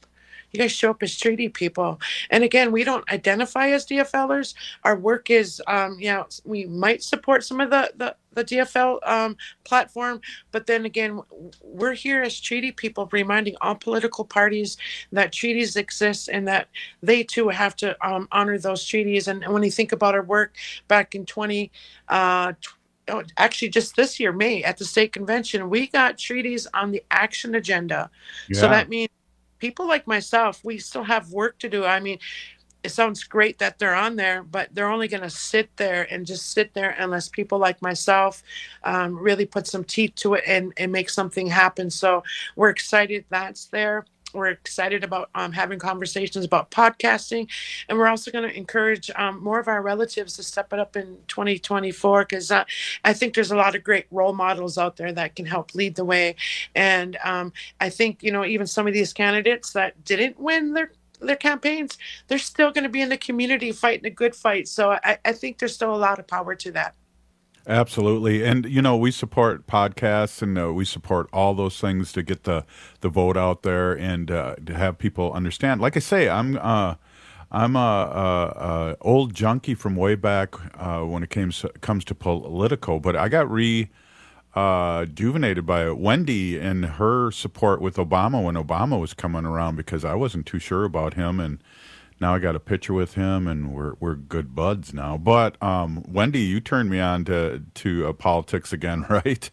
S9: you guys show up as treaty people. And again, we don't identify as D F Lers. Our work is, um, you know, we might support some of the, the, the D F L um, platform, but then again, we're here as treaty people, reminding all political parties that treaties exist and that they too have to um, honor those treaties. And, and when you think about our work back in twenty, uh, oh, actually just this year, May, at the state convention, we got treaties on the action agenda.
S22: Yeah.
S9: So that means people like myself, we still have work to do. I mean, it sounds great that they're on there, but they're only going to sit there and just sit there unless people like myself um, really put some teeth to it and, and make something happen. So we're excited that's there. We're excited about um, having conversations about podcasting. And we're also going to encourage um, more of our relatives to step it up in twenty twenty-four, because uh, I think there's a lot of great role models out there that can help lead the way. And um, I think, you know, even some of these candidates that didn't win their their campaigns, they're still going to be in the community fighting a good fight. So I, I think there's still a lot of power to that.
S22: Absolutely. And, you know, we support podcasts and uh, we support all those things to get the, the vote out there and uh, to have people understand. Like I say, I'm uh, I'm a, a, a old junkie from way back uh, when it came, comes to Politico, but I got re uh, rejuvenated by Wendy and her support with Obama when Obama was coming around, because I wasn't too sure about him, and now I got a picture with him, and we're we're good buds now. But um, Wendy, you turned me on to to uh, politics again, right?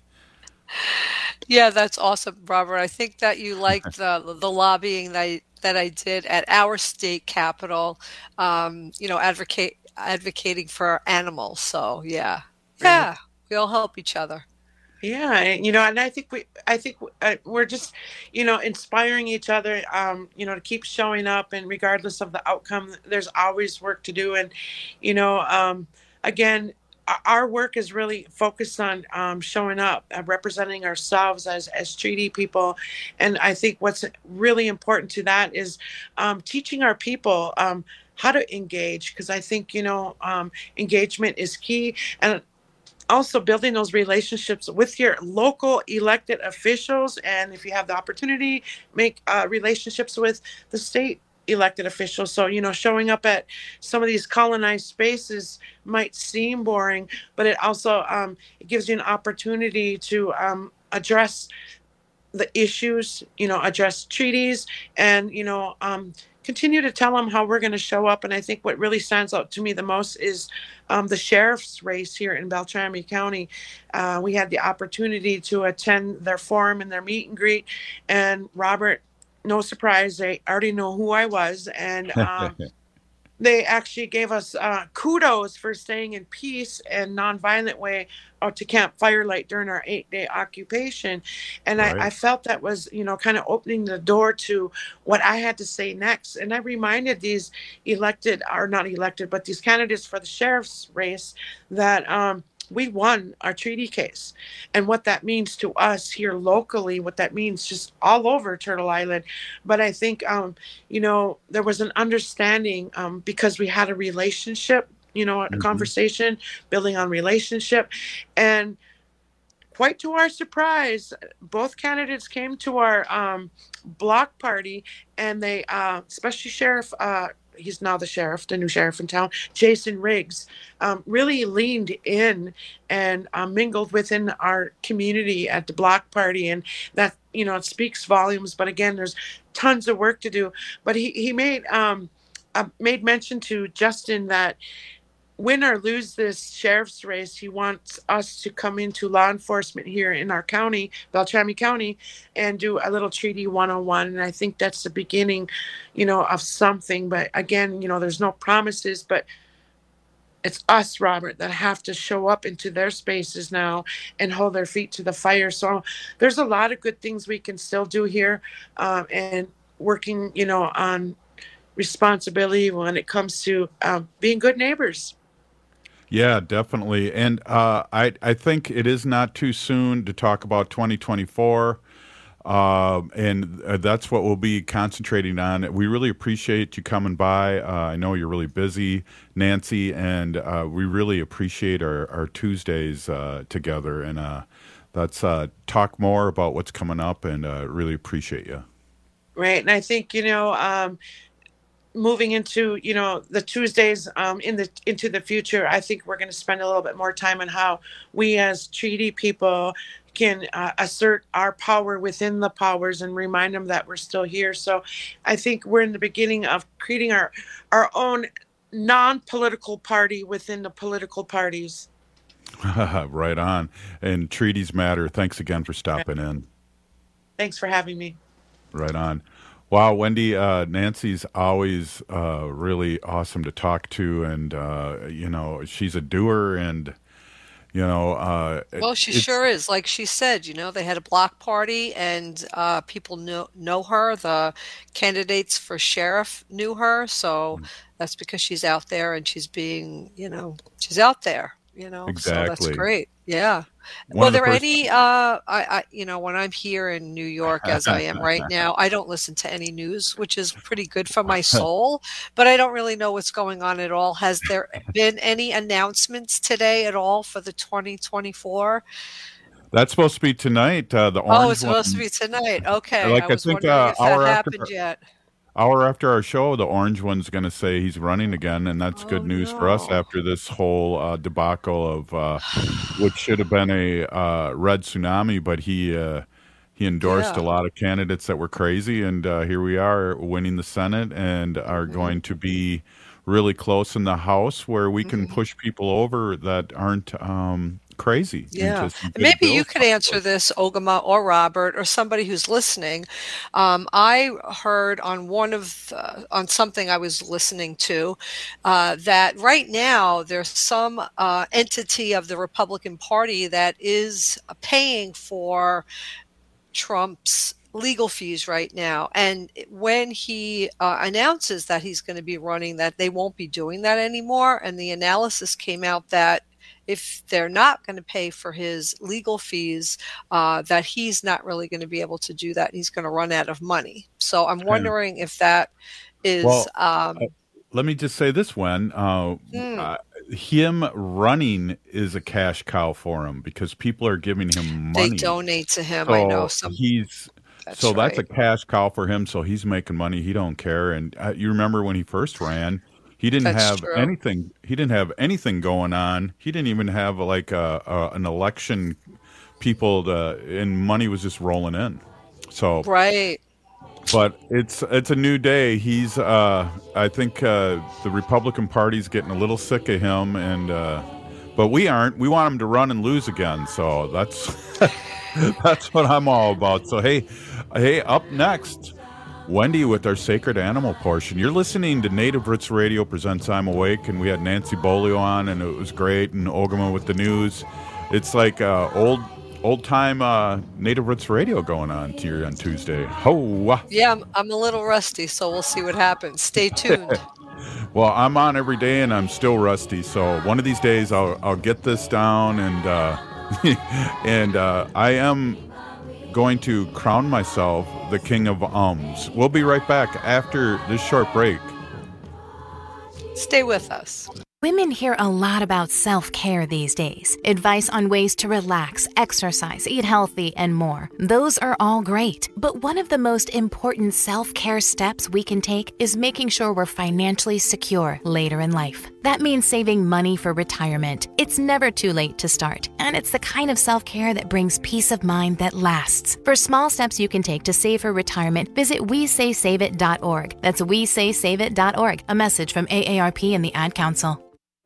S29: Yeah, that's awesome, Robert. I think that you liked the the lobbying that I, that I did at our state capitol. Um, you know, advocate advocating for animals. So yeah, yeah, we all help each other.
S9: Yeah, and, you know, and I think we, I think uh, we're just, you know, inspiring each other, um, you know, to keep showing up, and regardless of the outcome, there's always work to do. And, you know, um, again, our work is really focused on um, showing up, uh, representing ourselves as as treaty people. And I think what's really important to that is um, teaching our people um, how to engage, because I think, you know, um, engagement is key. And also building those relationships with your local elected officials. And if you have the opportunity, make uh, relationships with the state elected officials. So, you know, showing up at some of these colonized spaces might seem boring, but it also um, it gives you an opportunity to um, address the issues, you know, address treaties, and, you know, um, continue to tell them how we're going to show up. And I think what really stands out to me the most is um, the sheriff's race here in Beltrami County. Uh, we had the opportunity to attend their forum and their meet and greet. And Robert, no surprise, they already know who I was. And um, they actually gave us uh, kudos for staying in peace and nonviolent way uh, to Camp Firelight during our eight-day occupation. And right. I, I felt that was, you know, kind of opening the door to what I had to say next. And I reminded these elected, or not elected, but these candidates for the sheriff's race that um, we won our treaty case, and what that means to us here locally, what that means just all over Turtle Island. But I think, um, you know, there was an understanding um, because we had a relationship, you know, a mm-hmm. conversation building on relationship. And quite to our surprise, both candidates came to our um, block party, and they, uh, especially Sheriff, uh, he's now the sheriff, the new sheriff in town, Jason Riggs, um, really leaned in and uh, mingled within our community at the block party. And that, you know, it speaks volumes. But again, there's tons of work to do. But he, he made, um, uh, made mention to Justin that win or lose this sheriff's race, he wants us to come into law enforcement here in our county, Beltrami County, and do a little treaty one oh one. And I think that's the beginning, you know, of something. But again, you know, there's no promises, but it's us, Robert, that have to show up into their spaces now and hold their feet to the fire. So there's a lot of good things we can still do here, um, and working, you know, on responsibility when it comes to uh, being good neighbors.
S22: Yeah, definitely. And uh, I, I think it is not too soon to talk about twenty twenty-four. Uh, and uh, that's what we'll be concentrating on. We really appreciate you coming by. Uh, I know you're really busy, Nancy, and uh, we really appreciate our, our Tuesdays uh, together. And uh, let's uh, talk more about what's coming up, and uh, really appreciate you.
S9: Right. And I think, you know, um, moving into, you know, the Tuesdays um, in the into the future, I think we're going to spend a little bit more time on how we as treaty people can uh, assert our power within the powers and remind them that we're still here. So I think we're in the beginning of creating our, our own non-political party within the political parties.
S22: Right on. And treaties matter. Thanks again for stopping in.
S9: Thanks for having me.
S22: Right on. Wow, Wendy, uh, Nancy's always uh, really awesome to talk to, and uh, you know, she's a doer, and you know, uh,
S29: well, she sure is. Like she said, you know, they had a block party, and uh, people know know her. The candidates for sheriff knew her, so mm. that's because she's out there and she's being, you know, she's out there. You know,
S22: exactly.
S29: So that's great. Yeah.
S22: One
S29: Were there
S22: person-
S29: any, uh, I, I, you know, when I'm here in New York, as I am right now, I don't listen to any news, which is pretty good for my soul, but I don't really know what's going on at all. Has there been any announcements today at all for the twenty twenty-four?
S22: That's supposed to be tonight. Uh, the orange
S29: Oh, it's supposed
S22: one.
S29: to be tonight. Okay.
S22: Like,
S29: I
S22: I
S29: was
S22: think,
S29: wondering
S22: uh,
S29: if that
S22: hour after-
S29: happened yet.
S22: Hour after our show, the orange one's going to say he's running again, and that's good news for us after this whole uh, debacle of uh, which should have been a uh, red tsunami, but he uh, he endorsed
S4: Yeah.
S22: a lot of candidates that were crazy, and uh, here we are winning the Senate and are going to be really close in the House where we can push people over that aren't um, crazy.
S29: Yeah.
S22: into some good
S29: Maybe you
S22: bills.
S29: could answer this, Ogama or Robert or somebody who's listening. Um, I heard on one of uh, on something I was listening to uh, that right now there's some uh, entity of the Republican Party that is paying for Trump's legal fees right now, and when he uh, announces that he's going to be running, that they won't be doing that anymore. And the analysis came out that if they're not going to pay for his legal fees, uh, that he's not really going to be able to do that. He's going to run out of money. So I'm wondering if that is.
S22: Well,
S29: um,
S22: uh, let me just say this, Wen. Uh,
S29: Hmm.
S22: uh, him running is a cash cow for him because people are giving him money.
S29: they donate to him.
S22: So
S29: I know some.
S22: he's
S29: That's
S22: so that's a
S29: right.
S22: cash cow for him. So he's making money. He don't care. And uh, you remember when he first ran, he didn't
S29: That's
S22: have
S29: true.
S22: anything. He didn't have anything going on. He didn't even have like a, a, an election. People to, and money was just rolling in. So
S29: Right.
S22: but it's it's a new day. He's uh, I think uh, the Republican Party's getting a little sick of him, and uh, but we aren't. We want him to run and lose again. So that's that's what I'm all about. So hey, hey, up next, Wendy with our sacred animal portion. You're listening to Native Roots Radio presents I'm Awake, and we had Nancy Bolio on, and it was great, and Ogama with the news. It's like uh, old. Old time uh, Native Roots Radio going on here on Tuesday. Ho!
S29: Yeah, I'm, I'm a little rusty, so we'll see what happens. Stay tuned.
S22: Well, I'm on every day and I'm still rusty. So one of these days I'll I'll get this down, and uh, and uh, I am going to crown myself the king of ums. We'll be right back after this short break.
S29: Stay with us.
S19: Women hear a lot about self-care these days. Advice on ways to relax, exercise, eat healthy, and more. Those are all great. But one of the most important self-care steps we can take is making sure we're financially secure later in life. That means saving money for retirement. It's never too late to start, and it's the kind of self-care that brings peace of mind that lasts. For small steps you can take to save for retirement, visit we say save it dot org. That's we say save it dot org. A message from A A R P and the Ad Council.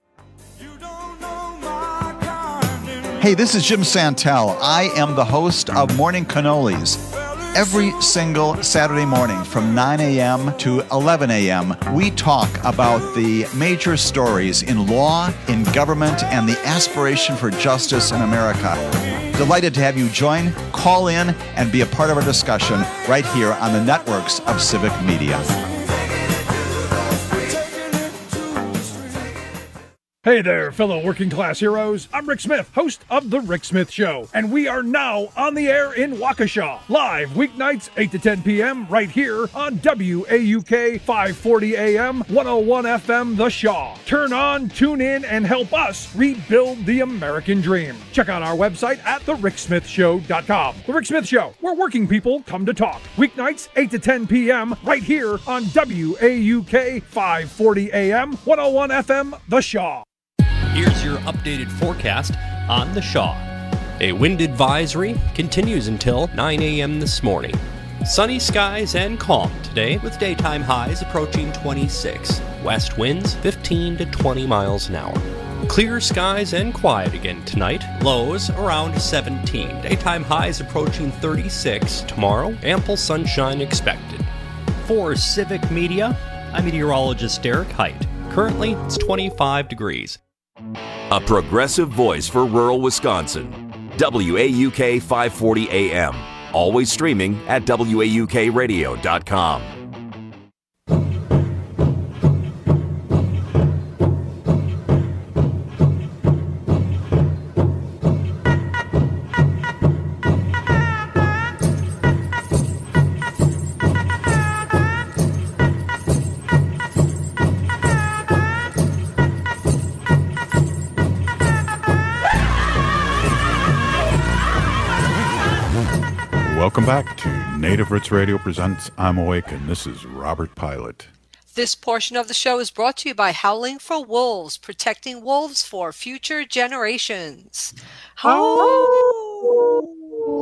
S4: Hey, this is Jim Santel. I am the host of Morning Cannolis. Every single Saturday morning from nine a.m. to eleven a.m., we talk about the major stories in law, in government, and the aspiration for justice in America. Delighted to have you join, call in, and be a part of our discussion right here on the networks of Civic Media.
S5: Hey there, fellow working class heroes. I'm Rick Smith, host of The Rick Smith Show, and we are now on the air in Waukesha, live weeknights eight to ten p.m. right here on W A U K five forty A M, one oh one F M The Shaw. Turn on, tune in, and help us rebuild the American dream. Check out our website at the rick smith show dot com. The Rick Smith Show, where working people come to talk. Weeknights eight to ten p.m. right here on W A U K five forty A M, one oh one F M The Shaw.
S7: Here's your updated forecast on the Shaw. A wind advisory continues until nine a.m. this morning. Sunny skies and calm today with daytime highs approaching twenty-six. West winds fifteen to twenty miles an hour. Clear skies and quiet again tonight. Lows around seventeen. Daytime highs approaching thirty-six. Tomorrow, ample sunshine expected. For Civic Media, I'm meteorologist Derek Height. Currently, it's twenty-five degrees.
S10: A progressive voice for rural Wisconsin. W A U K five forty A M. Always streaming at W A U K radio dot com.
S22: Welcome back to Native Roots Radio presents I'm Awake, and this is Robert Pilot.
S29: This portion of the show is brought to you by Howling for Wolves, protecting wolves for future generations. Oh.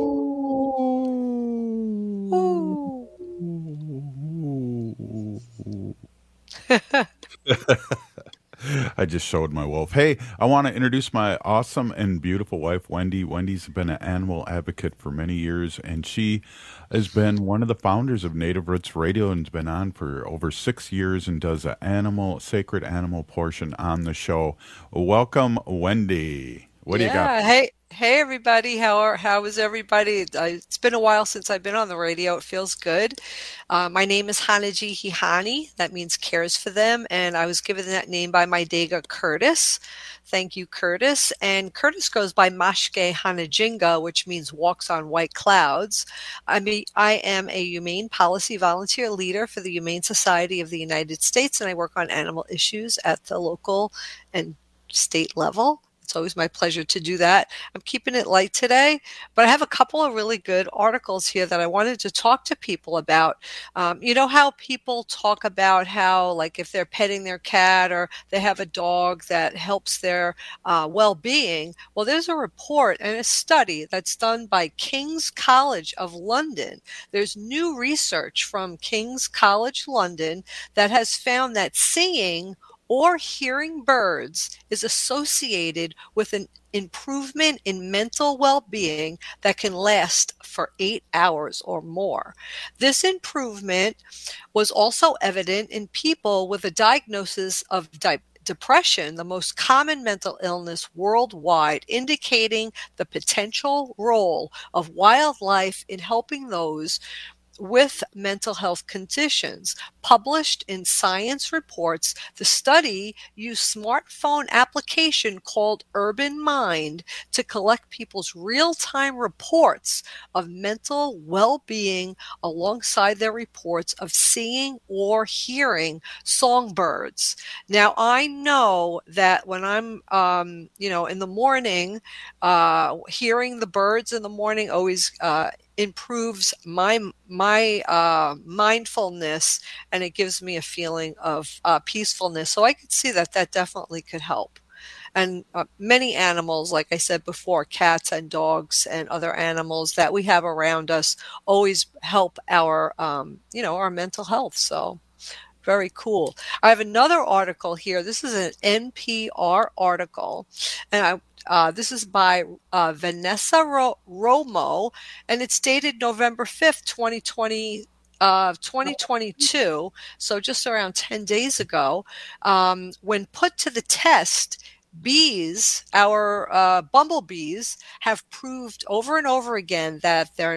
S22: I just showed my wolf. Hey, I want to introduce my awesome and beautiful wife, Wendy. Wendy's been an animal advocate for many years, and she has been one of the founders of Native Roots Radio and has been on for over six years and does an animal, sacred animal portion on the show. Welcome, Wendy. What do
S29: yeah,
S22: you got?
S29: Hey, hey, everybody. How are how is everybody? It's been a while since I've been on the radio. It feels good. Uh, my name is Hanaji Hihani. That means cares for them, and I was given that name by my Dega Curtis. Thank you, Curtis. And Curtis goes by Mashke Hanajinga, which means walks on white clouds. I mean, I am a humane policy volunteer leader for the Humane Society of the United States, and I work on animal issues at the local and state level. It's always my pleasure to do that. I'm keeping it light today, but I have a couple of really good articles here that I wanted to talk to people about. Um, you know how people talk about how, like, if they're petting their cat or they have a dog that helps their uh, well-being. Well, there's a report and a study that's done by King's College of London. There's new research from King's College London that has found that seeing or hearing birds is associated with an improvement in mental well-being that can last for eight hours or more. This improvement was also evident in people with a diagnosis of di- depression, the most common mental illness worldwide, indicating the potential role of wildlife in helping those with mental health conditions. Published in Science Reports, the study used smartphone application called Urban Mind to collect people's real-time reports of mental well-being alongside their reports of seeing or hearing songbirds. Now, I know that when I'm, um, you know, in the morning, uh, hearing the birds in the morning always uh, improves my my uh, mindfulness, and it gives me a feeling of uh, peacefulness. So I could see that that definitely could help. And uh, many animals, like I said before, cats and dogs and other animals that we have around us always help our, um, you know, our mental health. So very cool. I have another article here. This is an N P R article, and I Uh, this is by uh, Vanessa Ro- Romo, and it's dated November fifth, twenty twenty, uh, twenty twenty-two, so just around ten days ago. Um, when put to the test, bees, our uh, bumblebees, have proved over and over again that they're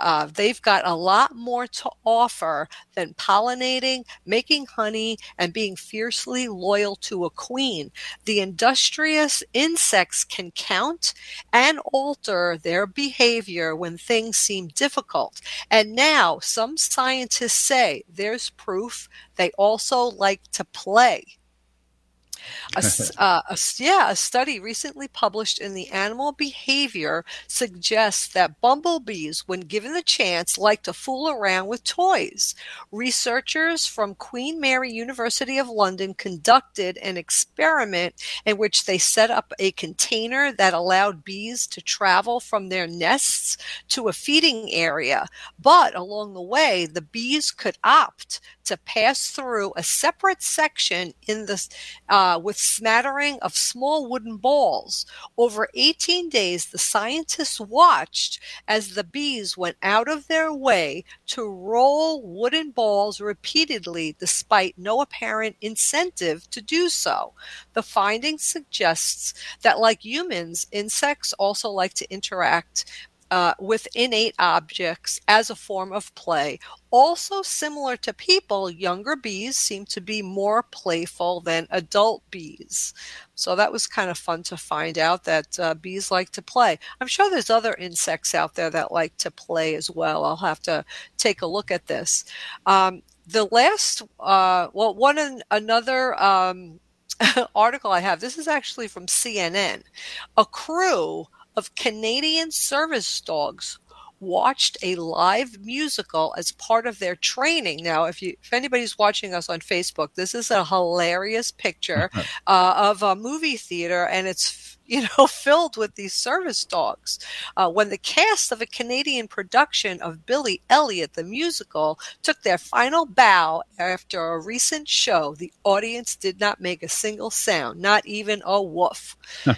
S29: uh, they've got a lot more to offer than pollinating, making honey, and being fiercely loyal to a queen. The industrious insects can count and alter their behavior when things seem difficult. And now some scientists say there's proof they also like to play. A, uh, a, yeah, a study recently published in the Animal Behavior suggests that bumblebees, when given the chance, like to fool around with toys. Researchers from Queen Mary University of London conducted an experiment in which they set up a container that allowed bees to travel from their nests to a feeding area. But along the way, the bees could opt to pass through a separate section in the uh, with smattering of small wooden balls. Over eighteen days, the scientists watched as the bees went out of their way to roll wooden balls repeatedly, despite no apparent incentive to do so. The finding suggests that, like humans, insects also like to interact Uh, with innate objects as a form of play. Also similar to people, younger bees seem to be more playful than adult bees. So that was kind of fun to find out that uh, bees like to play. I'm sure there's other insects out there that like to play as well. I'll have to take a look at this. Um, the last, uh, well, one an, another um, article I have, this is actually from C N N. A crew of Canadian service dogs watched a live musical as part of their training. Now, if you, if anybody's watching us on Facebook, this is a hilarious picture uh, of a movie theater, and it's, you know, filled with these service dogs. Uh, when the cast of a Canadian production of Billy Elliot, the musical, took their final bow after a recent show, the audience did not make a single sound, not even a woof.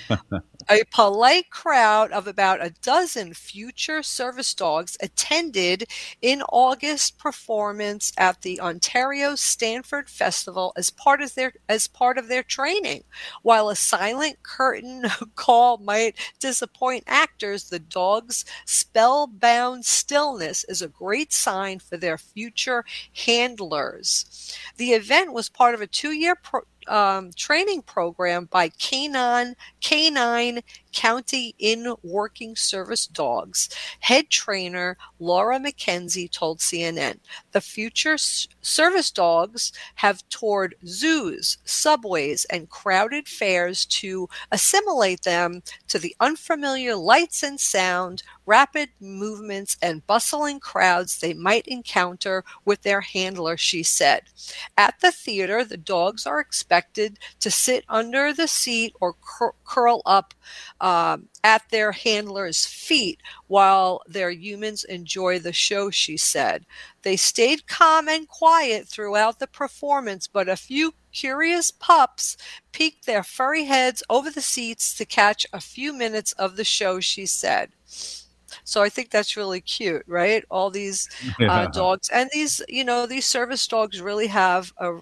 S29: A polite crowd of about a dozen future service dogs attended in August performance at the Ontario Stanford Festival as part of their as part of their training. While a silent curtain call might disappoint actors, the dogs' spellbound stillness is a great sign for their future handlers. The event was part of a two-year pro- Um, training program by Canine, Canine County in Working Service Dogs. Head trainer Laura McKenzie told C N N, the future s- service dogs have toured zoos, subways, and crowded fairs to assimilate them to the unfamiliar lights and sound, rapid movements, and bustling crowds they might encounter with their handler, she said. At the theater, the dogs are expected to sit under the seat or cur- curl up um, at their handler's feet while their humans enjoy the show, she said. They stayed calm and quiet throughout the performance, but a few curious pups peeked their furry heads over the seats to catch a few minutes of the show, she said. So I think that's really cute, right? All these uh,
S22: Yeah.
S29: dogs, and these, you know, these service dogs really have a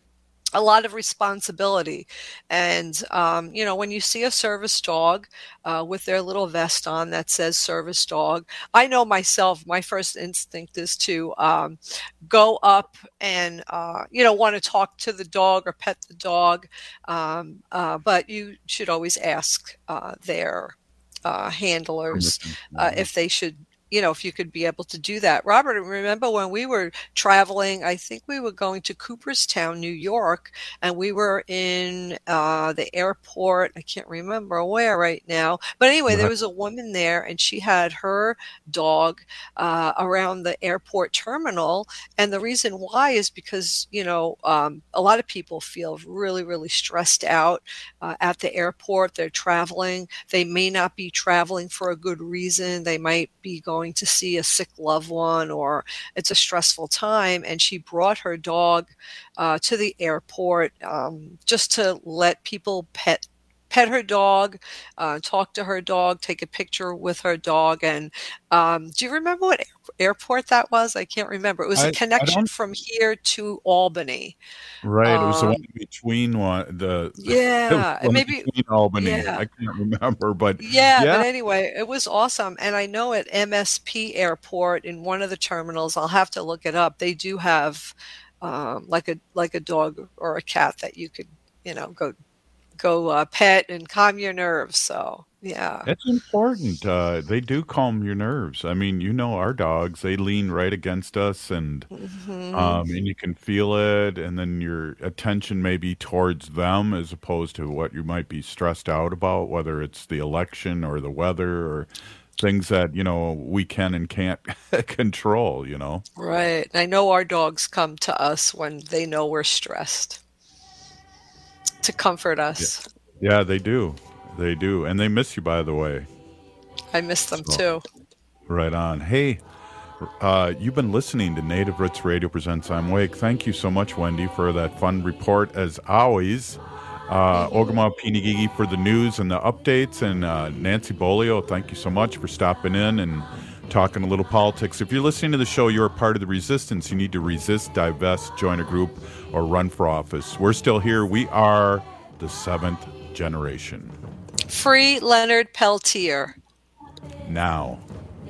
S29: a lot of responsibility. And, um, you know, when you see a service dog uh, with their little vest on that says service dog, I know myself, my first instinct is to um, go up and, uh, you know, want to talk to the dog or pet the dog. Um, uh, but you should always ask uh, their uh, handlers uh, if they should, you know, if you could be able to do that. Robert, remember when we were traveling, I think we were going to Cooperstown, New York, and we were in uh, the airport. I can't remember where right now. But anyway, there was a woman there, and she had her dog uh, around the airport terminal. And the reason why is because, you know, um, a lot of people feel really, really stressed out uh, at the airport. They're traveling. They may not be traveling for a good reason. They might be going to see a sick loved one, or it's a stressful time. And she brought her dog uh, to the airport um, just to let people pet pet her dog, uh, talk to her dog, take a picture with her dog. And um, do you remember what airport that was? I can't remember. It was
S22: I-
S29: a
S22: I
S29: connection
S22: don't-
S29: from here to Albany.
S22: Right, it was the
S29: Um,
S22: one between one the
S29: Yeah,
S22: it was the one
S29: maybe-
S22: between Albany.
S29: yeah.
S22: I can't remember, but
S29: Yeah,
S22: yeah,
S29: but anyway, it was awesome. And I know at M S P Airport in one of the terminals, I'll have to look it up. They do have um, like a like a dog or a cat that you could, you know, go go uh, pet and calm your nerves. So yeah,
S22: it's important. Uh, they do calm your nerves. I mean, you know, our dogs, they lean right against us, and
S29: Mhm.
S22: um, and you can feel it, and then your attention may be towards them as opposed to what you might be stressed out about, whether it's the election or the weather or things that, you know, we can and can't control, you know.
S29: right. I know our dogs come to us when they know we're stressed to comfort us.
S22: Yeah, they do. They do. And they miss you, by the way.
S29: I miss them
S22: So-
S29: too.
S22: Right on. Hey, uh, you've been listening to Native Roots Radio Presents I'm Wake. Thank you so much, Wendy, for that fun report as always. Uh, Ogama Pinigigi for the news and the updates. And uh, Nancy Bolio, thank you so much for stopping in and talking a little politics. If you're listening to the show, you're a part of the resistance. You need to resist, divest, join a group, or run for office. We're still here. We are the seventh generation.
S29: Free Leonard Peltier.
S22: Now.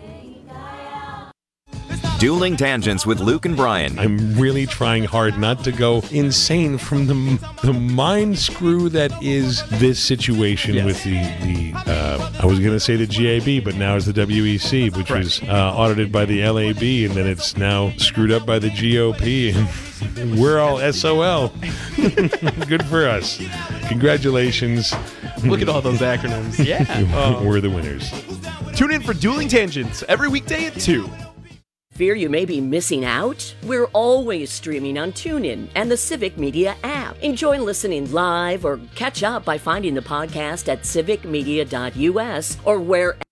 S10: Dueling Tangents with Luke and Brian.
S6: I'm really trying hard not to go insane from the the mind screw that is this situation
S8: Yes.
S6: with the the uh, I was going to say the G A B, but now it's the W E C, which
S8: Right.
S6: was uh, audited by the L A B, and then it's now screwed up by the G O P, and we're all S O L. Good for us. Congratulations.
S8: Look at all those acronyms. Yeah. Uh,
S6: We're the winners.
S8: Tune in for Dueling Tangents every weekday at two.
S1: Fear you may be missing out? We're always streaming on TuneIn and the Civic Media app. Enjoy listening live or catch up by finding the podcast at civic media dot U S or where